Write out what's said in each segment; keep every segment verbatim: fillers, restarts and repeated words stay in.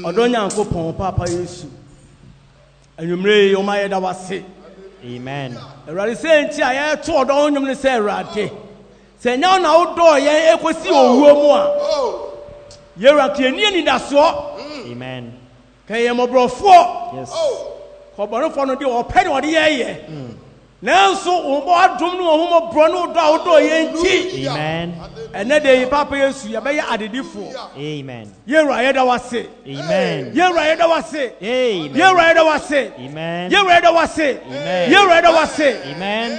Odonya Nkopon Papa Yesu. Enumre o ma yeda wase. Amen. Erade se nti aye to odo onyum ne se erade. Se nya na odo ye ekosi owuo mu a. Ye rake ni ani da so. Amen. Kaye mobrofo. Yes. Koborofo no de o pe de ye ye. Nanso o mo adom no ho mo bro no do a odo ye nti. Amen. Ene de Papa Yesu ye be ye adedifo. Amen. Ye ra ye da wase. Amen. Ye ra ye da wase. Amen. Ye ra ye da wase. Amen. Ye ra ye da wase. Amen. Ye ra ye da wase. Amen.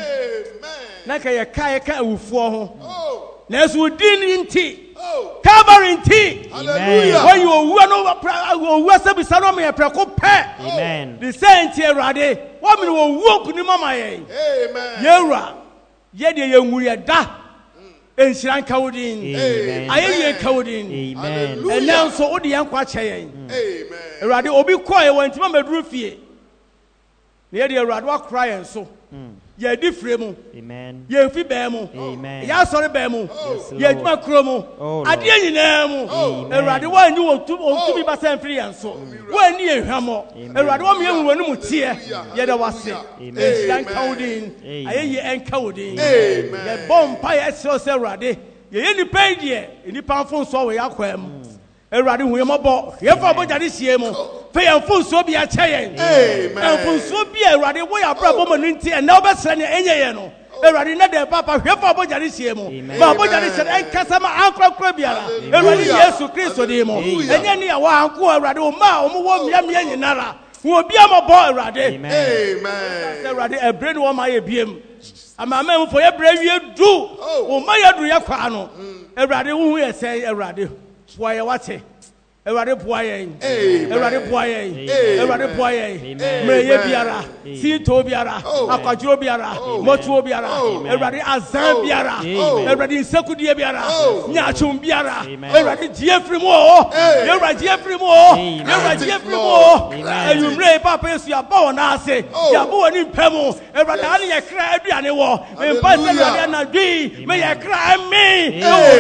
Na ka ye ka ye ka awufo ho. Nanso din nti. Calvary nti. Hallelujah. When you owu no owu asabisa no me preko pe. Amen. The saint erade. Wo me owu kuni mama ye. Amen. Ye ra ye de ye nwure da. Ensiran kawudin. Amen. Aye ye kawudin. Amen. And now so odi yankwa cheyen. Amen. Erade obi koye wantima meduru fie. Na ye de erade wa cry enso. Ye di free mu. Amen. Ye fi be mu. Amen. Ya sori be mu. Yes, Ye Lord. djuma kro mu. Oh, Ade nyina mu. Amen. Erade wa nyi wo tu wo tu bi ba san free enso. Wa ni ehwamo. Erade wa me ehwu wani mu tie. Ye da wase. Amen. Ensiran kawudin. Amen. Aye ye enkawudin. Amen. Ye bompa ye se se erade. Ye ye ni pe die. Ni panfo so we yakwam. Erade hu ye mobo. Ye fa bo jade sie mu. Fe ye mfu so bi a cheyen. Amen. Mfu so bi erade wo ya bra bo mo nti e na obesere ne enye ye no. Erade na de papa hwe fa bo jade sie mu. Ba bo jade sie en kasa ma ankrakra biara. Erade Yesu Kristo di mo. Enye ne ya wa anko erade o ma o mo wo mia mia nyinara. Wo bi amabo erade. Amen. Amen. Erade ebre no ma ye biem. Ama ma mfo ye bre wie du. O ma ye du ye kwa no. Erade wo hu ye sei erade. Wo ye wate. Erade boye. Erade boye. Erade boye. Meye biara. Sinto biara. Akwaduro biara. Motuo biara. Erade azan biara. Erade nsekudie biara. Nyachum biara. Erade diefri mo. Erade diefri mo. Erade diefri mo. Ayumre papa Yesu ya ba wona ase. Ya ba woni mpemu. Erade ani ye kra aduane wo. Me pa se erade na dwi. Me ye kra mi.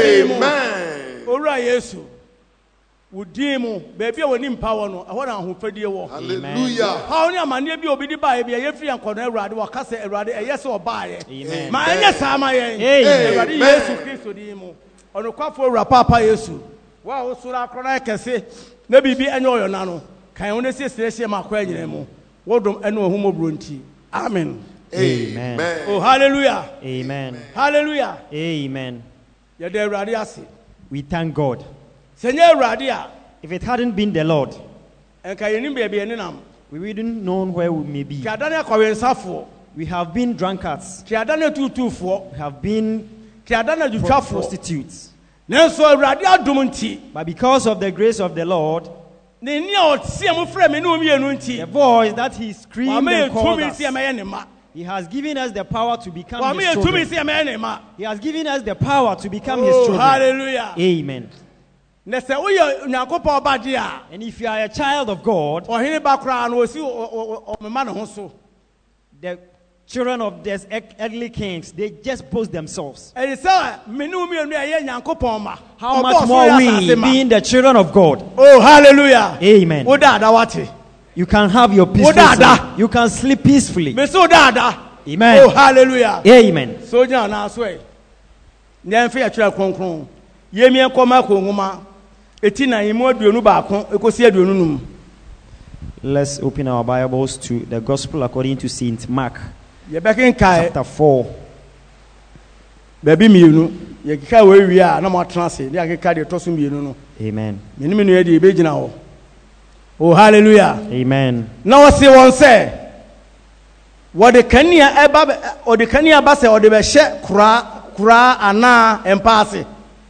Amen. Ora Yesu. Udimu baby a woni mpa wo no ehona ahofadie wo. Hallelujah. Ha oni amane bi obi di ba ye ye firi ankono Awurade wo ka se Awurade eye se oba ye. Amen. Ma enye sa ma ye. Awurade Yesu Kristo di mu. Ono kwafo Awura papa Yesu. Wa wo sura akrona kese na bibi enye oyo na no. Kan wo ne sesere hye makwa anyina mu. Wodom ene ohumobro nti. Amen. Amen. Oh hallelujah. Amen. Hallelujah. Amen. Ye de Awurade ase. We thank God. Senye Awurade a If it hadn't been the Lord, enka yenim bia bia nenam. we wouldn't know where we may be. Kiadane akawensafo. We have been drunkards. Kiadane tutufo. We have been Kiadane pro- dutwafo. prostitutes. Nanso Awurade adom nti. But because of the grace of the Lord, Ne ni a otie mo frɛ me no mienu the nti. voice that He screamed Wa me and called tumi us, si me ne ma. He has given us the power to become Wa me His tumi children. si me ne ma. He has given us the power to become His Oh children. hallelujah. Amen. Ne se wo ye Nyankopɔn ba de a. And if you are a child of God, Ɔhene ba kra no osi o me ma ne ho so. the children of these earthly kings, they just boast themselves. E se me no mienu a ye Nyankopɔn ma. How much more we, being the children of God? Oh hallelujah. Amen. Wo da da wate. You can have your peaceful Odada. sleep. You can sleep peacefully. Me so da da. Amen. Oh hallelujah. Amen. So nya na so e. Nyan fe ya twere kronkron. Ye mi enkoma ko nwuma. Eti na yimu aduonu ba ko ekosi aduonu num. Let's open our Bibles to the Gospel according to Saint Mark, Ye bekin kai chapter four. baby mienu. Ye kika we wi a na mo transe. Ye akika de toso mienu no. Amen. Meni menu ye de be gina ho. Oh hallelujah. Amen. Na wo se won se wo de kania eba o de kania ba se o de be hye kura kura ana empase.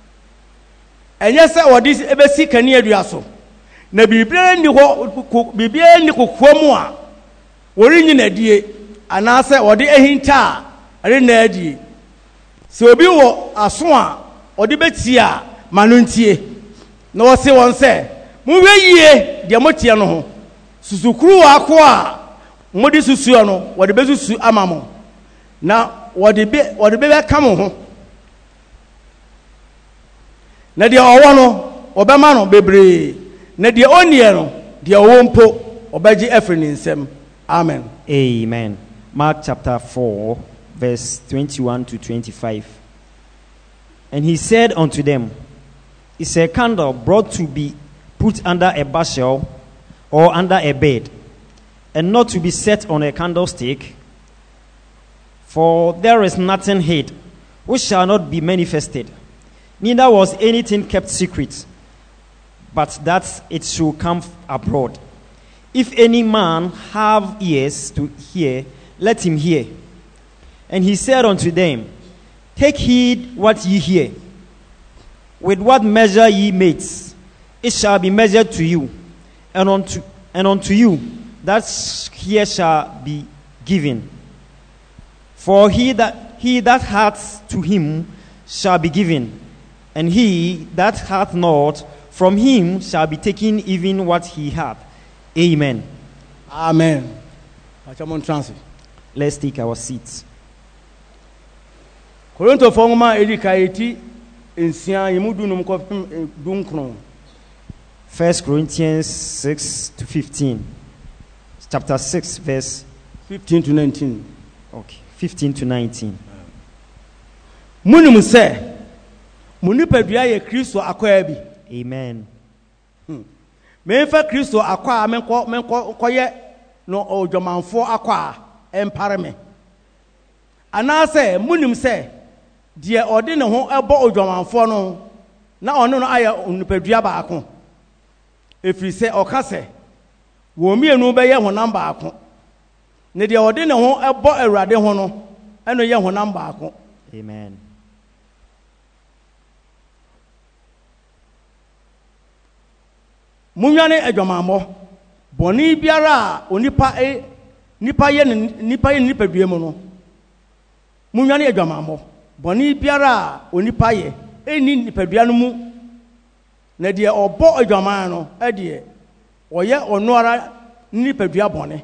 Enye se wo de ebe si kania dua so. Na biblia ni ho biblia ni kokwa mu a wori nyina die ana se wo de ehinta are na adie. Se obi wo aso a o de beti a manuntie. Na wo se won se mu weyie de motie no ho susukuru wako a modi susuo no wo de besusu amamo na wo de be wo de be ka mo ho na de owo no obema no bebre na deɛ ɔnniɛ no deɛ ɔwɔ mpo ɔbɛgye afiri ne nsam. Amen. Amen. Mark chapter four, verse twenty-one to twenty-five. And he said unto them, Is a candle brought to be put under a bushel or under a bed, and not to be set on a candlestick? For there is nothing hid which shall not be manifested, neither was anything kept secret, but that it should come abroad. If any man have ears to hear, let him hear. And he said unto them, Take heed what ye hear. With what measure ye mete, it shall be measured to you, and unto and unto you that here shall be given. For he that he that hath, to him shall be given, and he that hath not, from him shall be taken even what he hath. Amen. Amen. Let's take our seats. Korinto fongma edika eti ensia yemudu num ko dunkron. First Corinthians six to fifteen. Chapter six, verse fifteen to nineteen. Okay, fifteen to nineteen. Munum se munipadua ye Kristo akoa bi. Amen. Me fa Kristo akoa menko menko koye no odwomanfo akoa empare me. Ana se munum se die ode ne ho ebo odwomanfo no na ono no aye onipadua baako. Efiri se okase wo mienu beye honam baako. Ne die ode ne ho ebo awurade ho no eno ye honam baako. Amen. Munwane adwamammo boni biara onipa e nipa ye nipa ye nipadua mu no. Munwane adwamammo boni biara onipa ye eni nipadua no mu na de obo adwaman no e de oye ono ara nipadua bone.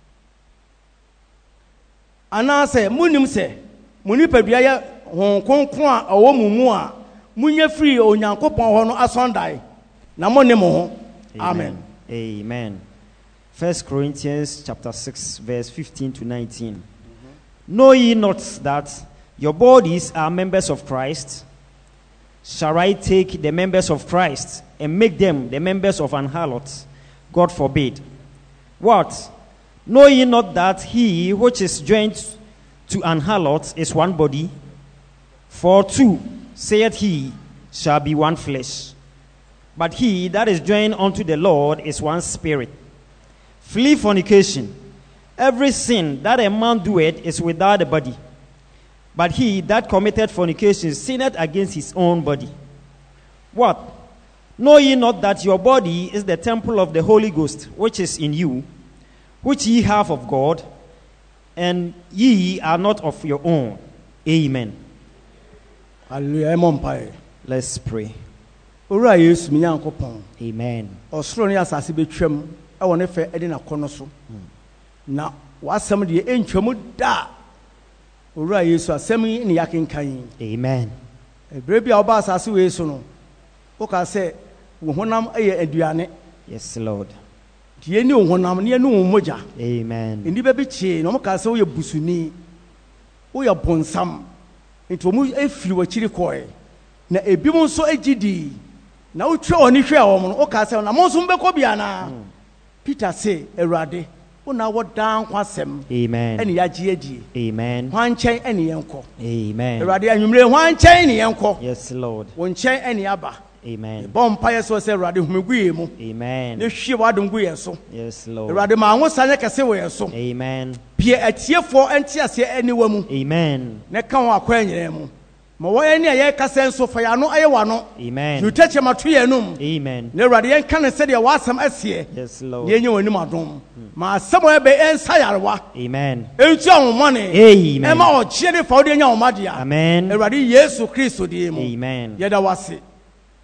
Ana se munim se munipadua ye hon konkon a owo mumu a munya free onyankopon ho no asondai na mo ne mo ho. Amen. Amen. First Corinthians chapter six, verse fifteen to nineteen. Mm-hmm. Know ye not that your bodies are members of Christ? Shall I take the members of Christ and make them the members of an harlot? God forbid. What? Know ye not that he which is joined to an harlot is one body? For two, saith he, shall be one flesh. But he that is joined unto the Lord is one spirit. Flee fornication. Every sin that a man doeth is without the body. But he that committed fornication sinned against his own body. What? Know ye not that your body is the temple of the Holy Ghost, which is in you, which ye have of God, and ye are not of your own? Amen. Hallelujah. Let's pray. Ora Yesu minyankopon. Amen. Osoro ne asase betwam e wone fe ede na kono so. Na wasam de entwam da. Ora Yesu asem ni yakenkan. Amen. Ebre bia oba asase we so no. O ka se wo honam eye aduane. Yes, Lord. Die ni wo honam ne anu moja. Amen. Ndi be bi chi no mo ka se wo ye busuni. Wo ye bonsam. Enti wo mu efiri wa chiri koe. Na ebi mo so agidi. Na utwe oni hwe a wo no o ka se na mo so mbekọ bia na. Peter say Erade una wo dan kwasem. Amen. Ene ya gie die. Amen. Hwan chen ene yenko. Amen. Erade anwumre hwan chen ene yenko. Yes, Lord. Won chen ene aba. Amen. Bom pa yeso se Erade humeguye mu. Amen. Ne hwe wadom guye so. Yes, Lord. Erade ma ho sanye kese we so. Amen. Pie atiefo enti ase ene wa mu. Amen. Ne kan wa kwa nyere mu. Ma wo ene ye kase nso fa ya no aye wa no. Amen. You touch ma to ye num. Amen. Ne Erade yen kan se de wasam asie. Yes, Lord. Ye nye wonim adom. Ma asem e be ensa yarewa. Amen. Entu ahomone. Amen. E ma o chie de fa wo de nya omade a. Amen. Erade Yesu Kristo de mu. Amen. Ye da wase.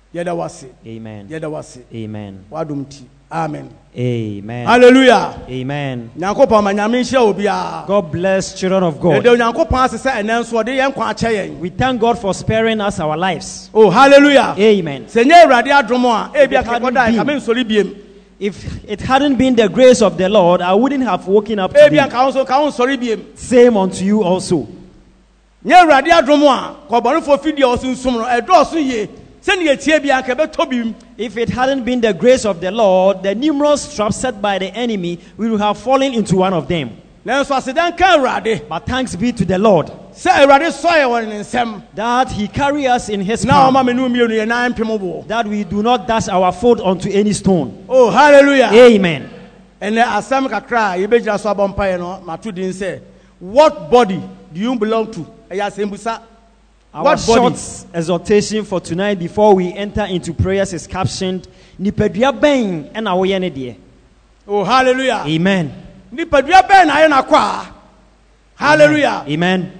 Yeda wasi. Amen. Yeda wasi. Amen. Wadumti. Amen. Amen. Hallelujah. Amen. Nyankopon ma nyame hye obia. God bless children of Ede God. Nyankopon asese enenso de yen kwa ache yen. We thank God for sparing us our lives. Oh, hallelujah. Amen. Senye Awurade adom a ebia kekoda ka me nsori biem. If it hadn't been the grace of the Lord, I wouldn't have woken up Ebia today. ka won so ka won sori biem. Same unto you also. Nye Awurade adom a kobonfo fidie osunsum no edoso ye. Send ye tie bia ka beto bim. If it hadn't been the grace of the Lord, the numerous traps set by the enemy, we would have fallen into one of them. Nanso asedan ka Awurade. But thanks be to the Lord Se Awurade soye won nsem. that he carry us in his Na o ma palm, me nu mienu ye nan pembo. that we do not dash our foot onto any stone. Oh, hallelujah. Amen. And asem kakra ye begira so abompa ye no mato din say, what body do you belong to? Eya sembusa. Our What body? short exhortation for tonight before we enter into prayers is captioned Nipadua ben and our yenede. Oh, hallelujah. Amen. Nipadua ben na ye na kwa. Hallelujah. Amen.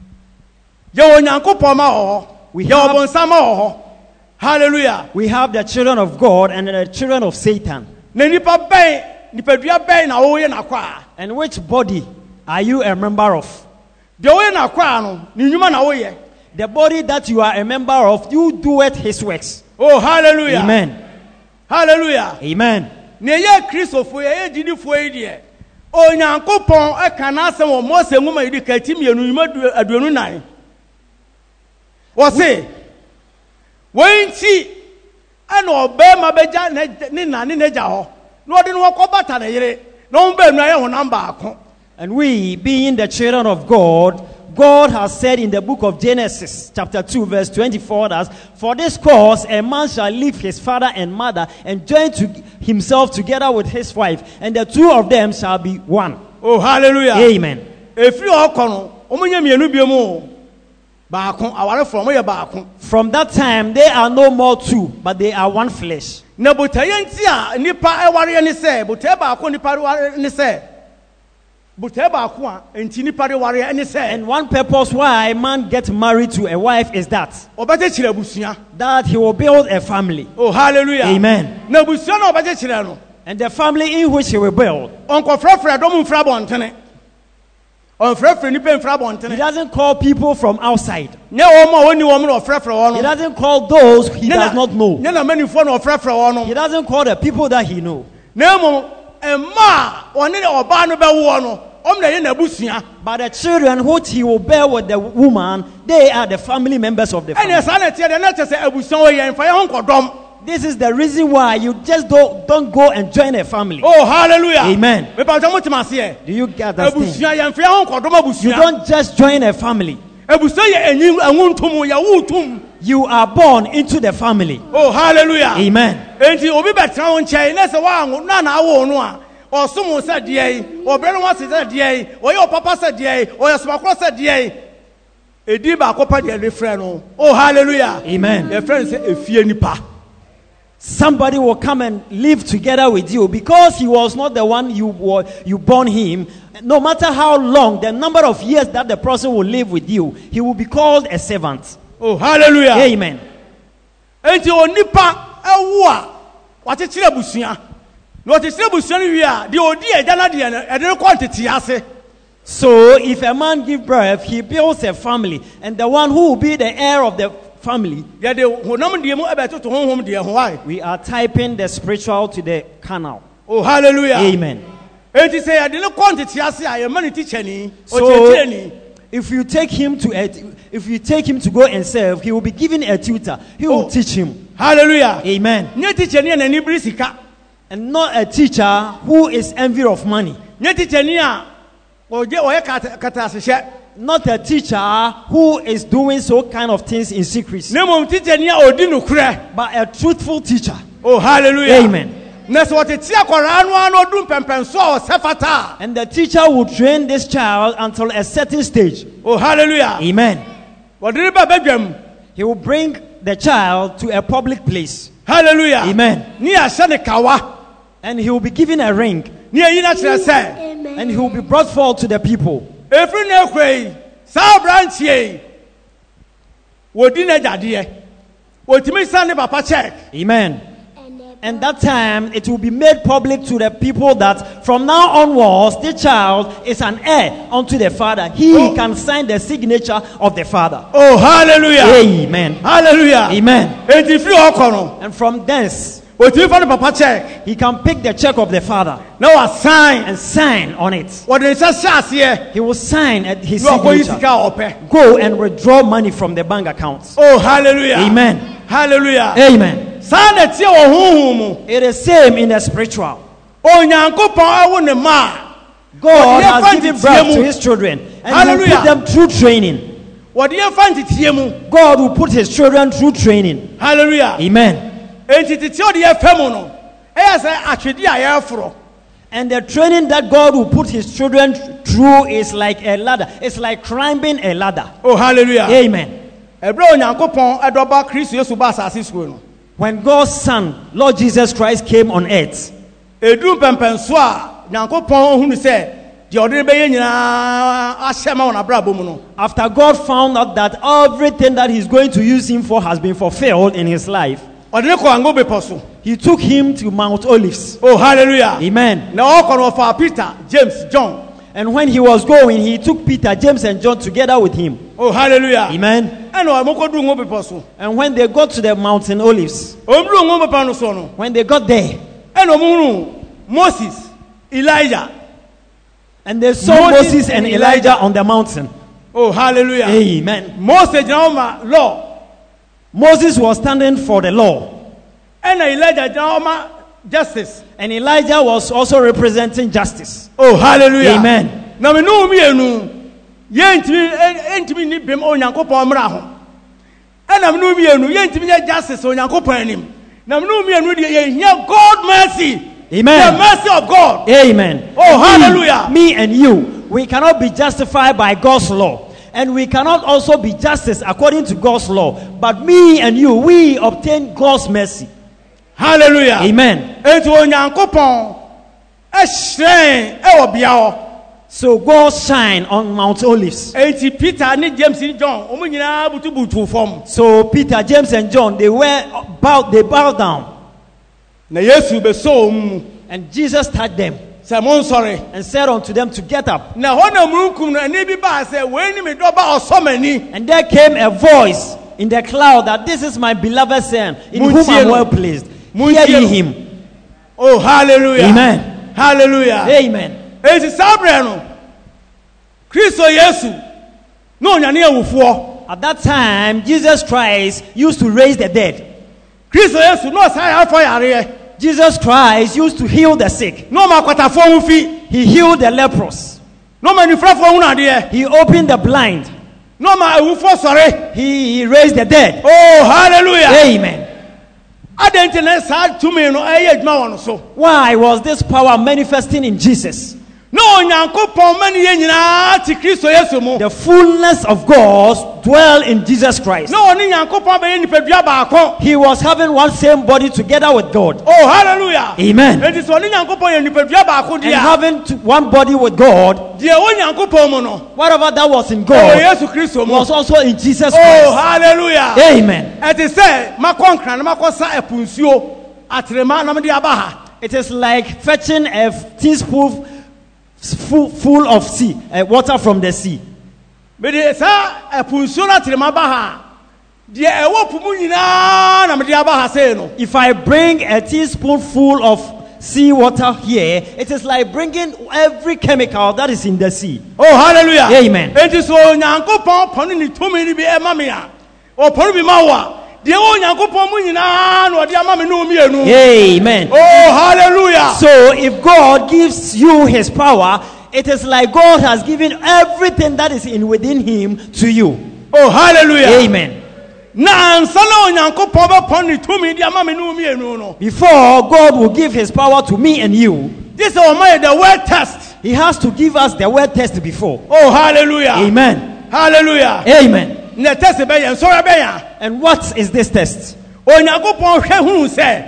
Ye onyankopon ma ho. We Ye have- obonsa ma ho. Hallelujah. We have the children of God and the children of Satan. Na nipa ben, nipadua ben na wo ye na kwa. And which body are you a member of? De wo ye na kwa no, ni nyuma na wo ye. The body that you are a member of, you do it his works. Oh, hallelujah. Amen. Hallelujah. Amen. Ne ye Christopher ye jidifo yi de. Onyankopon e kana asem wo Mose ngoma yi de ka ti mienu nyuma aduonu nan. Wo se wonti ana obema beja ne na ne neja ho. No de no kobata na yire. No mba nu aye honam ba ako. And we, being the children of God, God has said in the book of Genesis, chapter two, verse twenty-four, that for this cause a man shall leave his father and mother and join to himself together with his wife, and the two of them shall be one. Oh, hallelujah. Amen. Efiri okono, omunye mienu biemu. Ba ako aware from ye ba ako. From that time, they are no more two, but they are one flesh. Na botaye nti a nipa eware ne se, botaye ba ako nipa ware ne se. Botaye ba ako a enti nipa de ware ne se. And one purpose why a man gets married to a wife is that, Obete kire busua. that he will build a family. Oh, hallelujah. Amen. Na busua na obete kire no. And the family in which he will build, Onko frafra dom mfra bontene. On frafra nipa mfra he bontene. doesn't call people from outside. Nye wo ma woni wo mo no frafra wo He no. doesn't call those he does not know. Nye na manifo no frafra wo no. He doesn't call the people that he knows. Na mo emma one ne oba no be wo no. Om na ye na busua. But the children which he will bear with the woman, they are the family members of the Ene family. sa na tie de na tese abusuan wo ye mfa ye ho nkodom. This is the reason why you just don't, don't go and join a family. Oh, hallelujah. Amen. Me pa jamu timase. Do you get that thing? Abusuan ye mfa ye ho nkodom abusuan. You don't just join a family. Abusuan ye enyim anwuntum ya wutum. You are born into the family. Oh, hallelujah. Amen. Enti obi betra wo nkyɛn na sɛ wa na na awo no a ɔsom sɛ deɛ yi ɔbrɛ no wase sɛ deɛ yi ɔyɛ ɔpapa sɛ deɛ yi ɔyɛ somakoro sɛ deɛ yi edi baako pa deɛ ne frɛ no. Oh, hallelujah. Amen. Yɛ frɛ no sɛ efie nipa. Somebody will come and live together with you because he was not the one you were, you born him. No matter how long, the number of years that the person will live with you, he will be called a servant. Oh, hallelujah. Amen. Enti onipa ɛwo a watekyerɛ busua na watekyerɛ busua no wie a deɛ odi agya na deɛ no ɛde no kɔ ntete ase. So if a man give birth, he builds a family, and the one who will be the heir of the family, Yɛde honam deɛ mu ɛbɛtoto honhom deɛ ho ae. we are typing the spiritual to the carnal. Oh, hallelujah. Amen. Enti sɛ yɛde no kɔ ntete ase a yɛma ne tikyɛni So ɔkyerɛkyerɛni. if you take him to a, if you take him to go and serve, he will be given a tutor. He will Oh. teach him. Hallelujah. Amen. Nye tikyɛni a n'ani bere sika. And not a teacher who is envy of money. Nye tikyɛni a ɔgye ɔyɛ kata kata ahyehyɛ. Not a teacher who is doing so kind of things in secrecy. Na mmom tikyɛni a ɔdi nokorɛ. But a truthful teacher. Oh, hallelujah. Amen. Na sɛ ɔtete akwaraa no a na ɔdu mpɛmpɛnso a ɔsɛ fata a. And the teacher will train this child until a certain stage. Oh, hallelujah. Amen. Wɔde ne ba badwam. He will bring the child to a public place. Hallelujah. Amen. Ni ahyɛ ne kawa. And he will be given a ring. Ni ayi na kyerɛ sɛ. And he will be brought forth to the people. Efiri na ekura yi. Saa aberanteɛ yi. Wɔdi n'agyadeɛ. otimi send papa check. Amen. And that time it will be made public to the people that from now onwards the child is an heir unto the father. He Oh. can sign the signature of the father. Oh, hallelujah. Amen. Hallelujah. Amen. Enti free okono. And from thence Otimi fa papa check. he can pick the check of the father Na wa sign. and sign on it. What they say shase. He will sign at his No go signature. yisika ope. Go and withdraw money from the bank accounts. Oh, hallelujah. Amen. Hallelujah. Amen. Saa na tie wo honhom mu. It is same in the spiritual. Onyankopɔn awo ne ma. God Wɔde has yɛfa given nteteɛ birth mu. to his children and he will Hallelujah. put them through training. Wɔde yɛfa nteteɛ mu. God will put his children through training. Hallelujah. Amen. Enti tete ɔde yɛfa mu no. Ɛyɛ sɛ atwedi a yɛforo. And the training that God will put his children through is like a ladder. It's like climbing a ladder. Oh, hallelujah. Amen. Ɛbrɛ Onyankopɔn ɛdɔba Kristo Yesu ba asase so no. When God's Son, Lord Jesus Christ, came on earth, Edu pɛmpɛnso a Nyankopɔn hunu sɛ deɛ ɔde ne bɛyɛ nyinaa ahyɛ ma wɔn abrabɔ mu no. after God found out that everything that he's going to use him for has been fulfilled in his life, Ɔde ne kɔ Ango Bepɔ so. he took him to Mount Olives. Oh, hallelujah. Amen. Na ɔkɔ no ɔfa Peter, James, John. And when he was going, he took Peter, James, and John together with him. Oh, hallelujah. Amen. Ɛna ɔmo kɔduru Ngo Bepɔ so. And when they got to the mountain Olives, Ɔmduru Ngo Bepɔ no so no. when they got there, Ɛna ɔmo hunu Moses, Elijah. and they saw Moses Moses and and Elijah Elijah. on the mountain. Oh, hallelujah. Amen. Moses gyina hɔ ma law. Moses was standing for the law, Ɛna Elijah gyina hɔ ma justice. and Elijah was also representing justice. Oh, hallelujah. Amen. Na me no mmienu yɛntimi ɛntimi ni bem Onyankopɔn mmara ho. Ɛna me no mmienu yɛntimi nyɛ justice Onyankopɔn anim. Na me no mmienu deɛ yɛhia God mercy. Amen. The mercy of God. Amen. Oh, Me- hallelujah. Me and you, we cannot be justified by God's law. And we cannot also be justice according to God's law. But me and you, we obtain God's mercy. Hallelujah. Amen. Enti Onyankopɔn ɛhyerɛn ɛwɔ bea hɔ. So God shine on Mount Olives. Enti Peter ne James ne John ɔmo nyinaa butubutu fam. So Peter, James, and John, they were bowed, they bowed down. Na Yesu bɛsɔ ɔmo mu. And Jesus touched them Sɛ monsɔre. and said unto them to get up. Na hɔ na mununkum no ɛne bi baa sɛ wei ne me dɔba ɔsɔ m'ani. And there came a voice in the cloud that this is my beloved son, in whom Muntie I'm no. well pleased. Muntie Hear ye no. him. Oh, hallelujah. Amen. Hallelujah. Amen. Enti saa berɛ no Kristo Yesu na onyane awufoɔ. At that time, Jesus Christ used to raise the dead. Kristo Yesu na ɔsan yɛafa yareɛ. Jesus Christ used to heal the sick. Na ɔma akwatafoɔ ho fi. He healed the leprous. Na ɔma anifurafoɔ ho nadeɛ. He opened the blind. Na ɔma awufoɔ sɔre. He, he raised the dead. Oh, hallelujah. Amen. Adɛn nti na saa tumi no ɛyɛ adwuma wɔ no so. Why was this power manifesting in Jesus? Na Onyankopɔn ma ne yɛ nyinaa te Kristo Yesu mu. The fullness of God dwell in Jesus Christ. Na ɔne Nyankopɔn bɛyɛ nipadua baako. He was having one same body together with God. Oh, hallelujah. Amen. Enti sɛ ɔne Nyankopɔn yɛ nipadua baako And deɛ a, having t- one body with God, deɛ wɔ Nyankopɔn mu no whatever that was in ɛwɔ God Yesu Kristo mu. was also in Jesus Oh, Christ. hallelujah. Amen. Ɛte sɛ makɔ nkra na makɔ sa ɛpo nsuo atrema na mede aba ha. It is like fetching a teaspoon full, full of sea, uh, water from the sea. Mede saa ɛpo nsuo no atrema aba ha. Deɛ ɛwɔ po mu nyinaa na mede aba ha sei no. If I bring a teaspoonful of sea water here, it is like bringing every chemical that is in the sea. Oh, hallelujah. Amen. Enti so Onyankopɔn pɔne ne tumi no bi ɛma me a, ɔpɔne bi ma wo a, deɛ wɔ Onyankopɔn mu nyinaa na ɔde ama me ne wo mmienu. Amen. Oh, hallelujah. So if God gives you his power, it is like God has given everything that is in within him to you. Oh, hallelujah. Amen. Na ansa na Onyankopɔn bɛpɔne ne tumi de ama me ne wo mmienu no. Before God will give his power to me and you, This is ɔma yɛ the word test. he has to give us the word test before. Oh, hallelujah. Amen. Hallelujah. Amen. Na test bɛyɛ nsɔre bɛyɛ. And what is this test? Onyankopɔn hwɛ hunu sɛ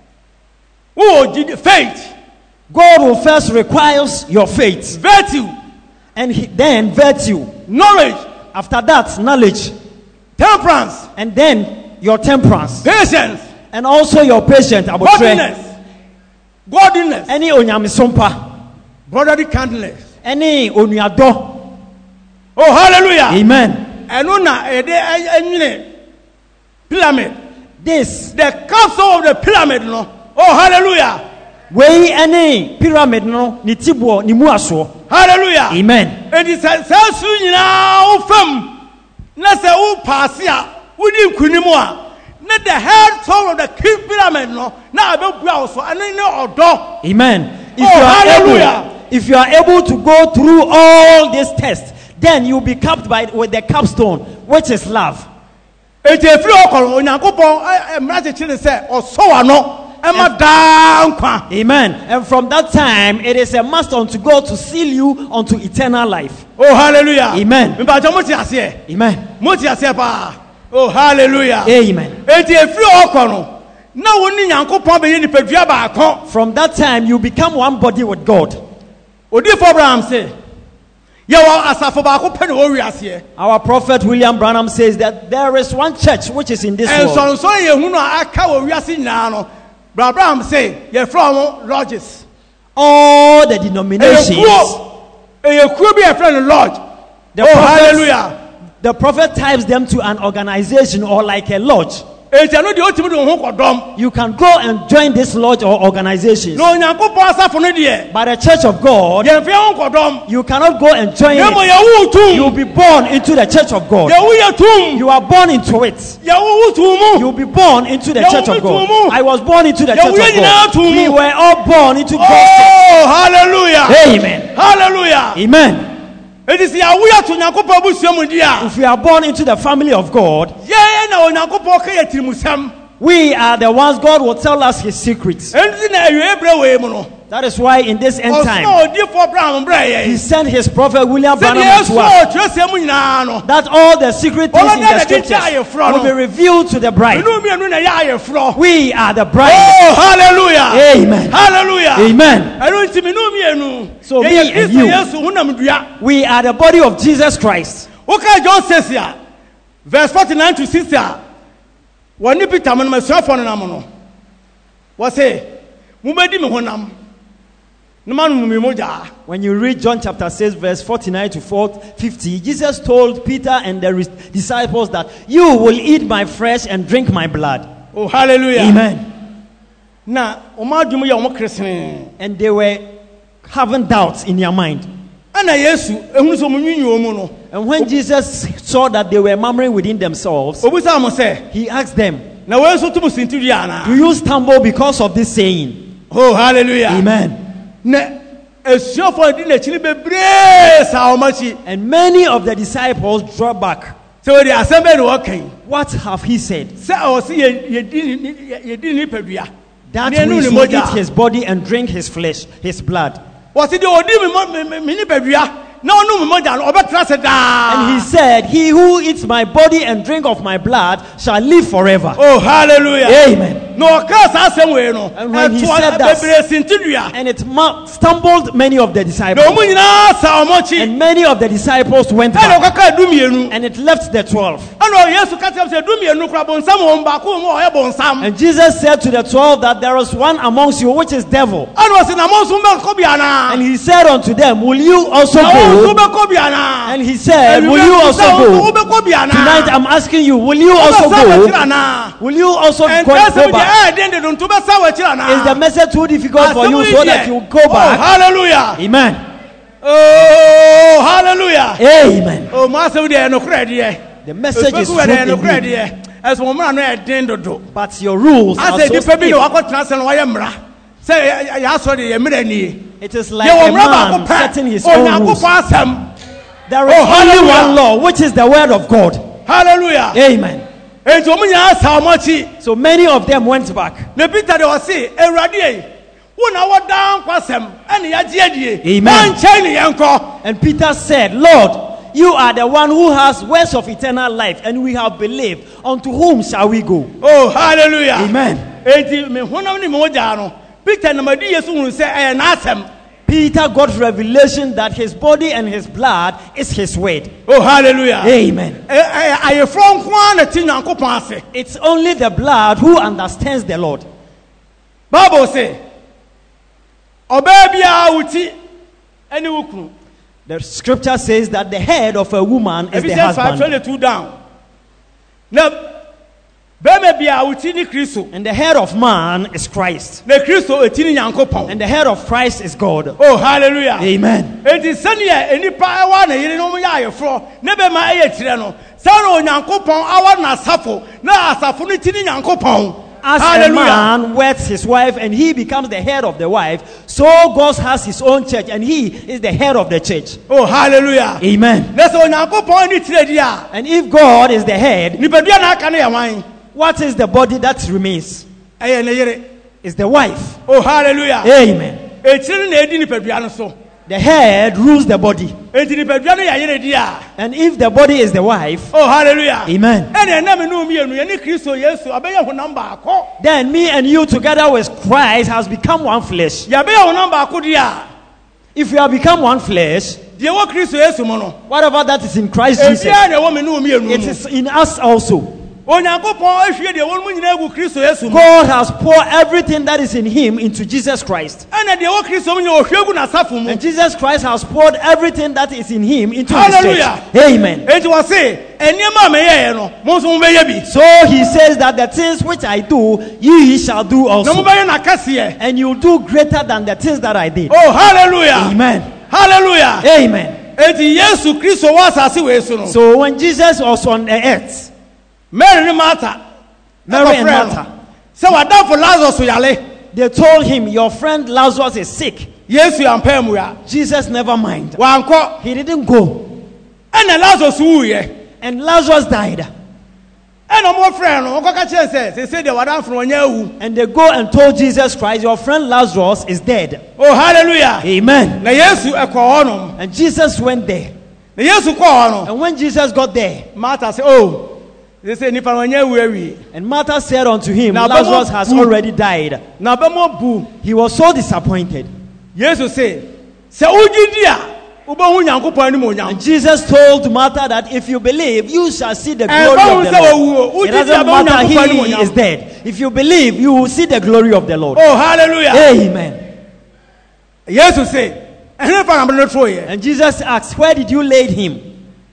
wowɔ gyidi faith, God will first require your faith, virtue, and he, then virtue. knowledge, After that, knowledge, temperance, and then your temperance, patience, and also your patience. godliness, godliness, Any onyamisompa, brotherly kindness. any onyado. Oh, hallelujah. Amen. And una a pyramid. This The capsule of the pyramid, no. Oh, hallelujah. way any pyramid no ni tibo ni muaso. Hallelujah. Amen. It is a sense you now from Nasa U Pasia, Woody Kunimua. Let the head soul of the king pyramid, no. Now I don't browse for any no door. Amen. If Oh, you are hallelujah. able, if you are able to go through all these tests, then you'll be capped by with the capstone, which is love. It is free alcohol. When I go for a children say, or so I know, Emma down. Amen. And from that time, it is a must unto God to seal you unto eternal life. Oh, hallelujah. Amen. Amen. Amen. Oh, hallelujah. Amen. It is free alcohol. Now, when you go for the Pedria, from that time, you become one body with God. Odi for Abraham say, our prophet William Branham says that there is one church which is in this and world. so so ye hu no aka wo wiase nyina no Abraham say ye from lodges All the denominations. e kuo bi e friend lodge. The Oh, prophet- hallelujah. The prophet types them to an organization or like a lodge. E je no de otimi de ho kodom You can go and join this lodge or organization. no nyankopon asafo no de But the church of God, ye fe ho kodom you cannot go and join ye mo it. ye wu tum You'll be born into the church of God. ye wu ye tum You are born into it. ye wu tum mu You'll be born into the Yeah, church we of God. too. I was born into the Yeah, church we of are now God. too. We were all born into God's church. oh hallelujah Amen. hallelujah Amen. it is ya wu ya to nyankopon busuamu dia If we are born into the family of God, ye na onyankopon ka ye tirimusam we are the ones God will tell us his secrets. enti na awie ebre we mu no That is why in this end time, osno odi for Abraham bre he ye sent his prophet William se Branham ye to so us. twesem nyina no That all the secret things in the scriptures will be revealed to the bride. enu mienu na ya ye fro We are the bride. oh hallelujah Amen. hallelujah Amen. enu ntimi nu mienu So Ye me ye and Kristo you. Yesu hunam dua We are the body of Jesus Christ. okay John says here verse forty-nine to sixty woni Peter man masuafo no nam no wo say mumedi me honam no manu me moja. When you read John chapter six, verse forty-nine to fifty, Jesus told Peter and the disciples that you will eat my flesh and drink my blood. Oh, hallelujah. Amen. Na omadum ya omo kristen And they were having doubts in their mind. ana Yesu ehunu so munwinwo mu no And when Jesus saw that they were murmuring within themselves, obusa mo say he asked them, na we so tumu sintiri ana. do you stumble because of this saying? Oh, hallelujah. Amen. Na esuafo di na chini bebre sa omachi And many of the disciples draw back. so we dey assemble the working What have he said? say o si ye di ye di ni padua That Ne nu we ni should moja. eat his body and drink his flesh, his blood. o si de odi mi mo- mi ni padua na onu mi moja no obetra se da. And he said, he who eats my body and drink of my blood shall live forever. Oh, hallelujah. Amen. No occurs as same way no. And when he Eto- said that- bebre sintidua. And it ma- stumbled many of the No disciples. mu nyina sa omochi. And many of the disciples went Ana back. okaka dumienu. And it left the twelve. Ana Yesu ka tell say dumienu kra bonsam won ba ko mo oye bonsam. And Jesus said to the twelve that there is one amongst you which is devil. Ana o se na mo so mba ko bia na. And he said unto them, will you also Na o so go? be ko bia na. And he said, will you also O go? be ko bia na. Tonight I'm asking you, will you also go? Will you also go, And go tell them back? eh den de don't be sa wa kira na. Is the message too difficult for you so that you go Oh, back? hallelujah. Amen. Oh, hallelujah. Amen. Oh, master de no credit. The message is true indeed, as one man no den dodo. but your rules I are say so the people stiff. who are transfer why mra. Say ya so de mra ni. It is like a man setting his Oh, own rules. asem. There is Oh, only hallelujah. one law, which is the word of God. Hallelujah. Amen. And so many ask how much. So many of them went back. The Peter they was say, "Eradi, who na what down kwasem, and ya die die." Amen. Man chain yanko. And Peter said, Lord, you are the one who has words of eternal life, and we have believed. Unto whom shall we go? Oh, hallelujah. Amen. Enti me honam ni mo ja no. Peter na madi Yesu hu say eh na asem. Peter got revelation that his body and his blood is his word. Oh, hallelujah. Amen. I from Kwan at Nyankopon ase. It's only the blood who understands the Lord. Bible say, Obebia uti any wukru. The scripture says that the head of a woman is the five husband. twenty-two down. Now, Bemebia uti ni Kristo. And the head of man is Christ. The Kristo etini Nyankopon. And the head of Christ is God. Oh, hallelujah. Amen. It is sanya enipa ewa na yire no ya ayefro. Ne be ma eye tire no. Sano Nyankopon awa na asafo. Na asafo no tini Nyankopon. As hallelujah. A man weds his wife and he becomes the head of the wife, so God has his own church and he is the head of the church. Oh, hallelujah. Amen. That's all Nyankopon ni tire dia. And if God is the head, Nipadua na aka na ya wan. what is the body that remains? Eye ne yire. Is the wife. Oh, hallelujah. Amen. Etire na edi nipadua no so. The head rules the body. Enti nipadua no ya yire dia. And if the body is the wife, oh, hallelujah. Amen. Ene na me no mi enu ye ni Kristo Yesu abeya honam ba akọ. Then me and you together with Christ has become one flesh. Ya beya honam ba akọ dia. If we have become one flesh, die wo Kristo Yesu mo no. whatever that is in Christ Jesus, Ebia na wo me no mi enu. it is in us also. Onyankopon ahwie de wo mu nyina egu Kristo Yesu mo. God has poured everything that is in him into Jesus Christ. Ene de wo Kristo mo nyina ohwie egu na safo mu. And Jesus Christ has poured everything that is in him into hallelujah. his church. Amen. Enti wo say enema me ye no mo so mo be ye bi. So he says that the things which I do, ye shall do also. No mo be ye na kase. And you do greater than the things that I did. Oh, hallelujah. Amen. Hallelujah. Amen. Enti Yesu Kristo wa asase we so no. So when Jesus was on the earth, Mary and Martha, Mary and Martha, so what done for Lazarus yale? They told him, your friend Lazarus is sick. Yesu yampemu ya. Jesus never mind. Wanko. He didn't go. And Lazarus wuye. And Lazarus died. And no more friend, no go catch say, they say they were down from onye. And they go and told Jesus Christ, your friend Lazarus is dead. Oh, hallelujah. Amen. Na Yesu ekọ hono. And Jesus went there. Na Yesu kọ hono. And when Jesus got there, Martha said, oh, they say nipa onye wewi. and Martha said unto him, Na Lazarus bemo has bu. already died. Na bemo bu. He was so disappointed. Yesu say, se ugidi a ubohu Nyankopon anim onyam. And Jesus told Martha that if you believe, you shall see the glory of the Lord. It doesn't matter he is dead. If you believe, you will see the glory of the Lord. Oh, hallelujah. Amen. Yesu say, and Jesus asked, where did you lay him?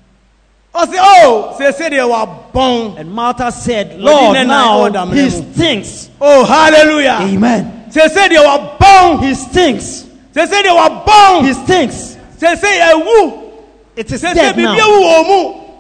I say, oh, say say they were born. And Martha said, Lord, now he stinks. Oh, hallelujah. Amen. Say say they were born. He stinks. Say say they were born. He stinks. Say say a woo. It is say dead say now.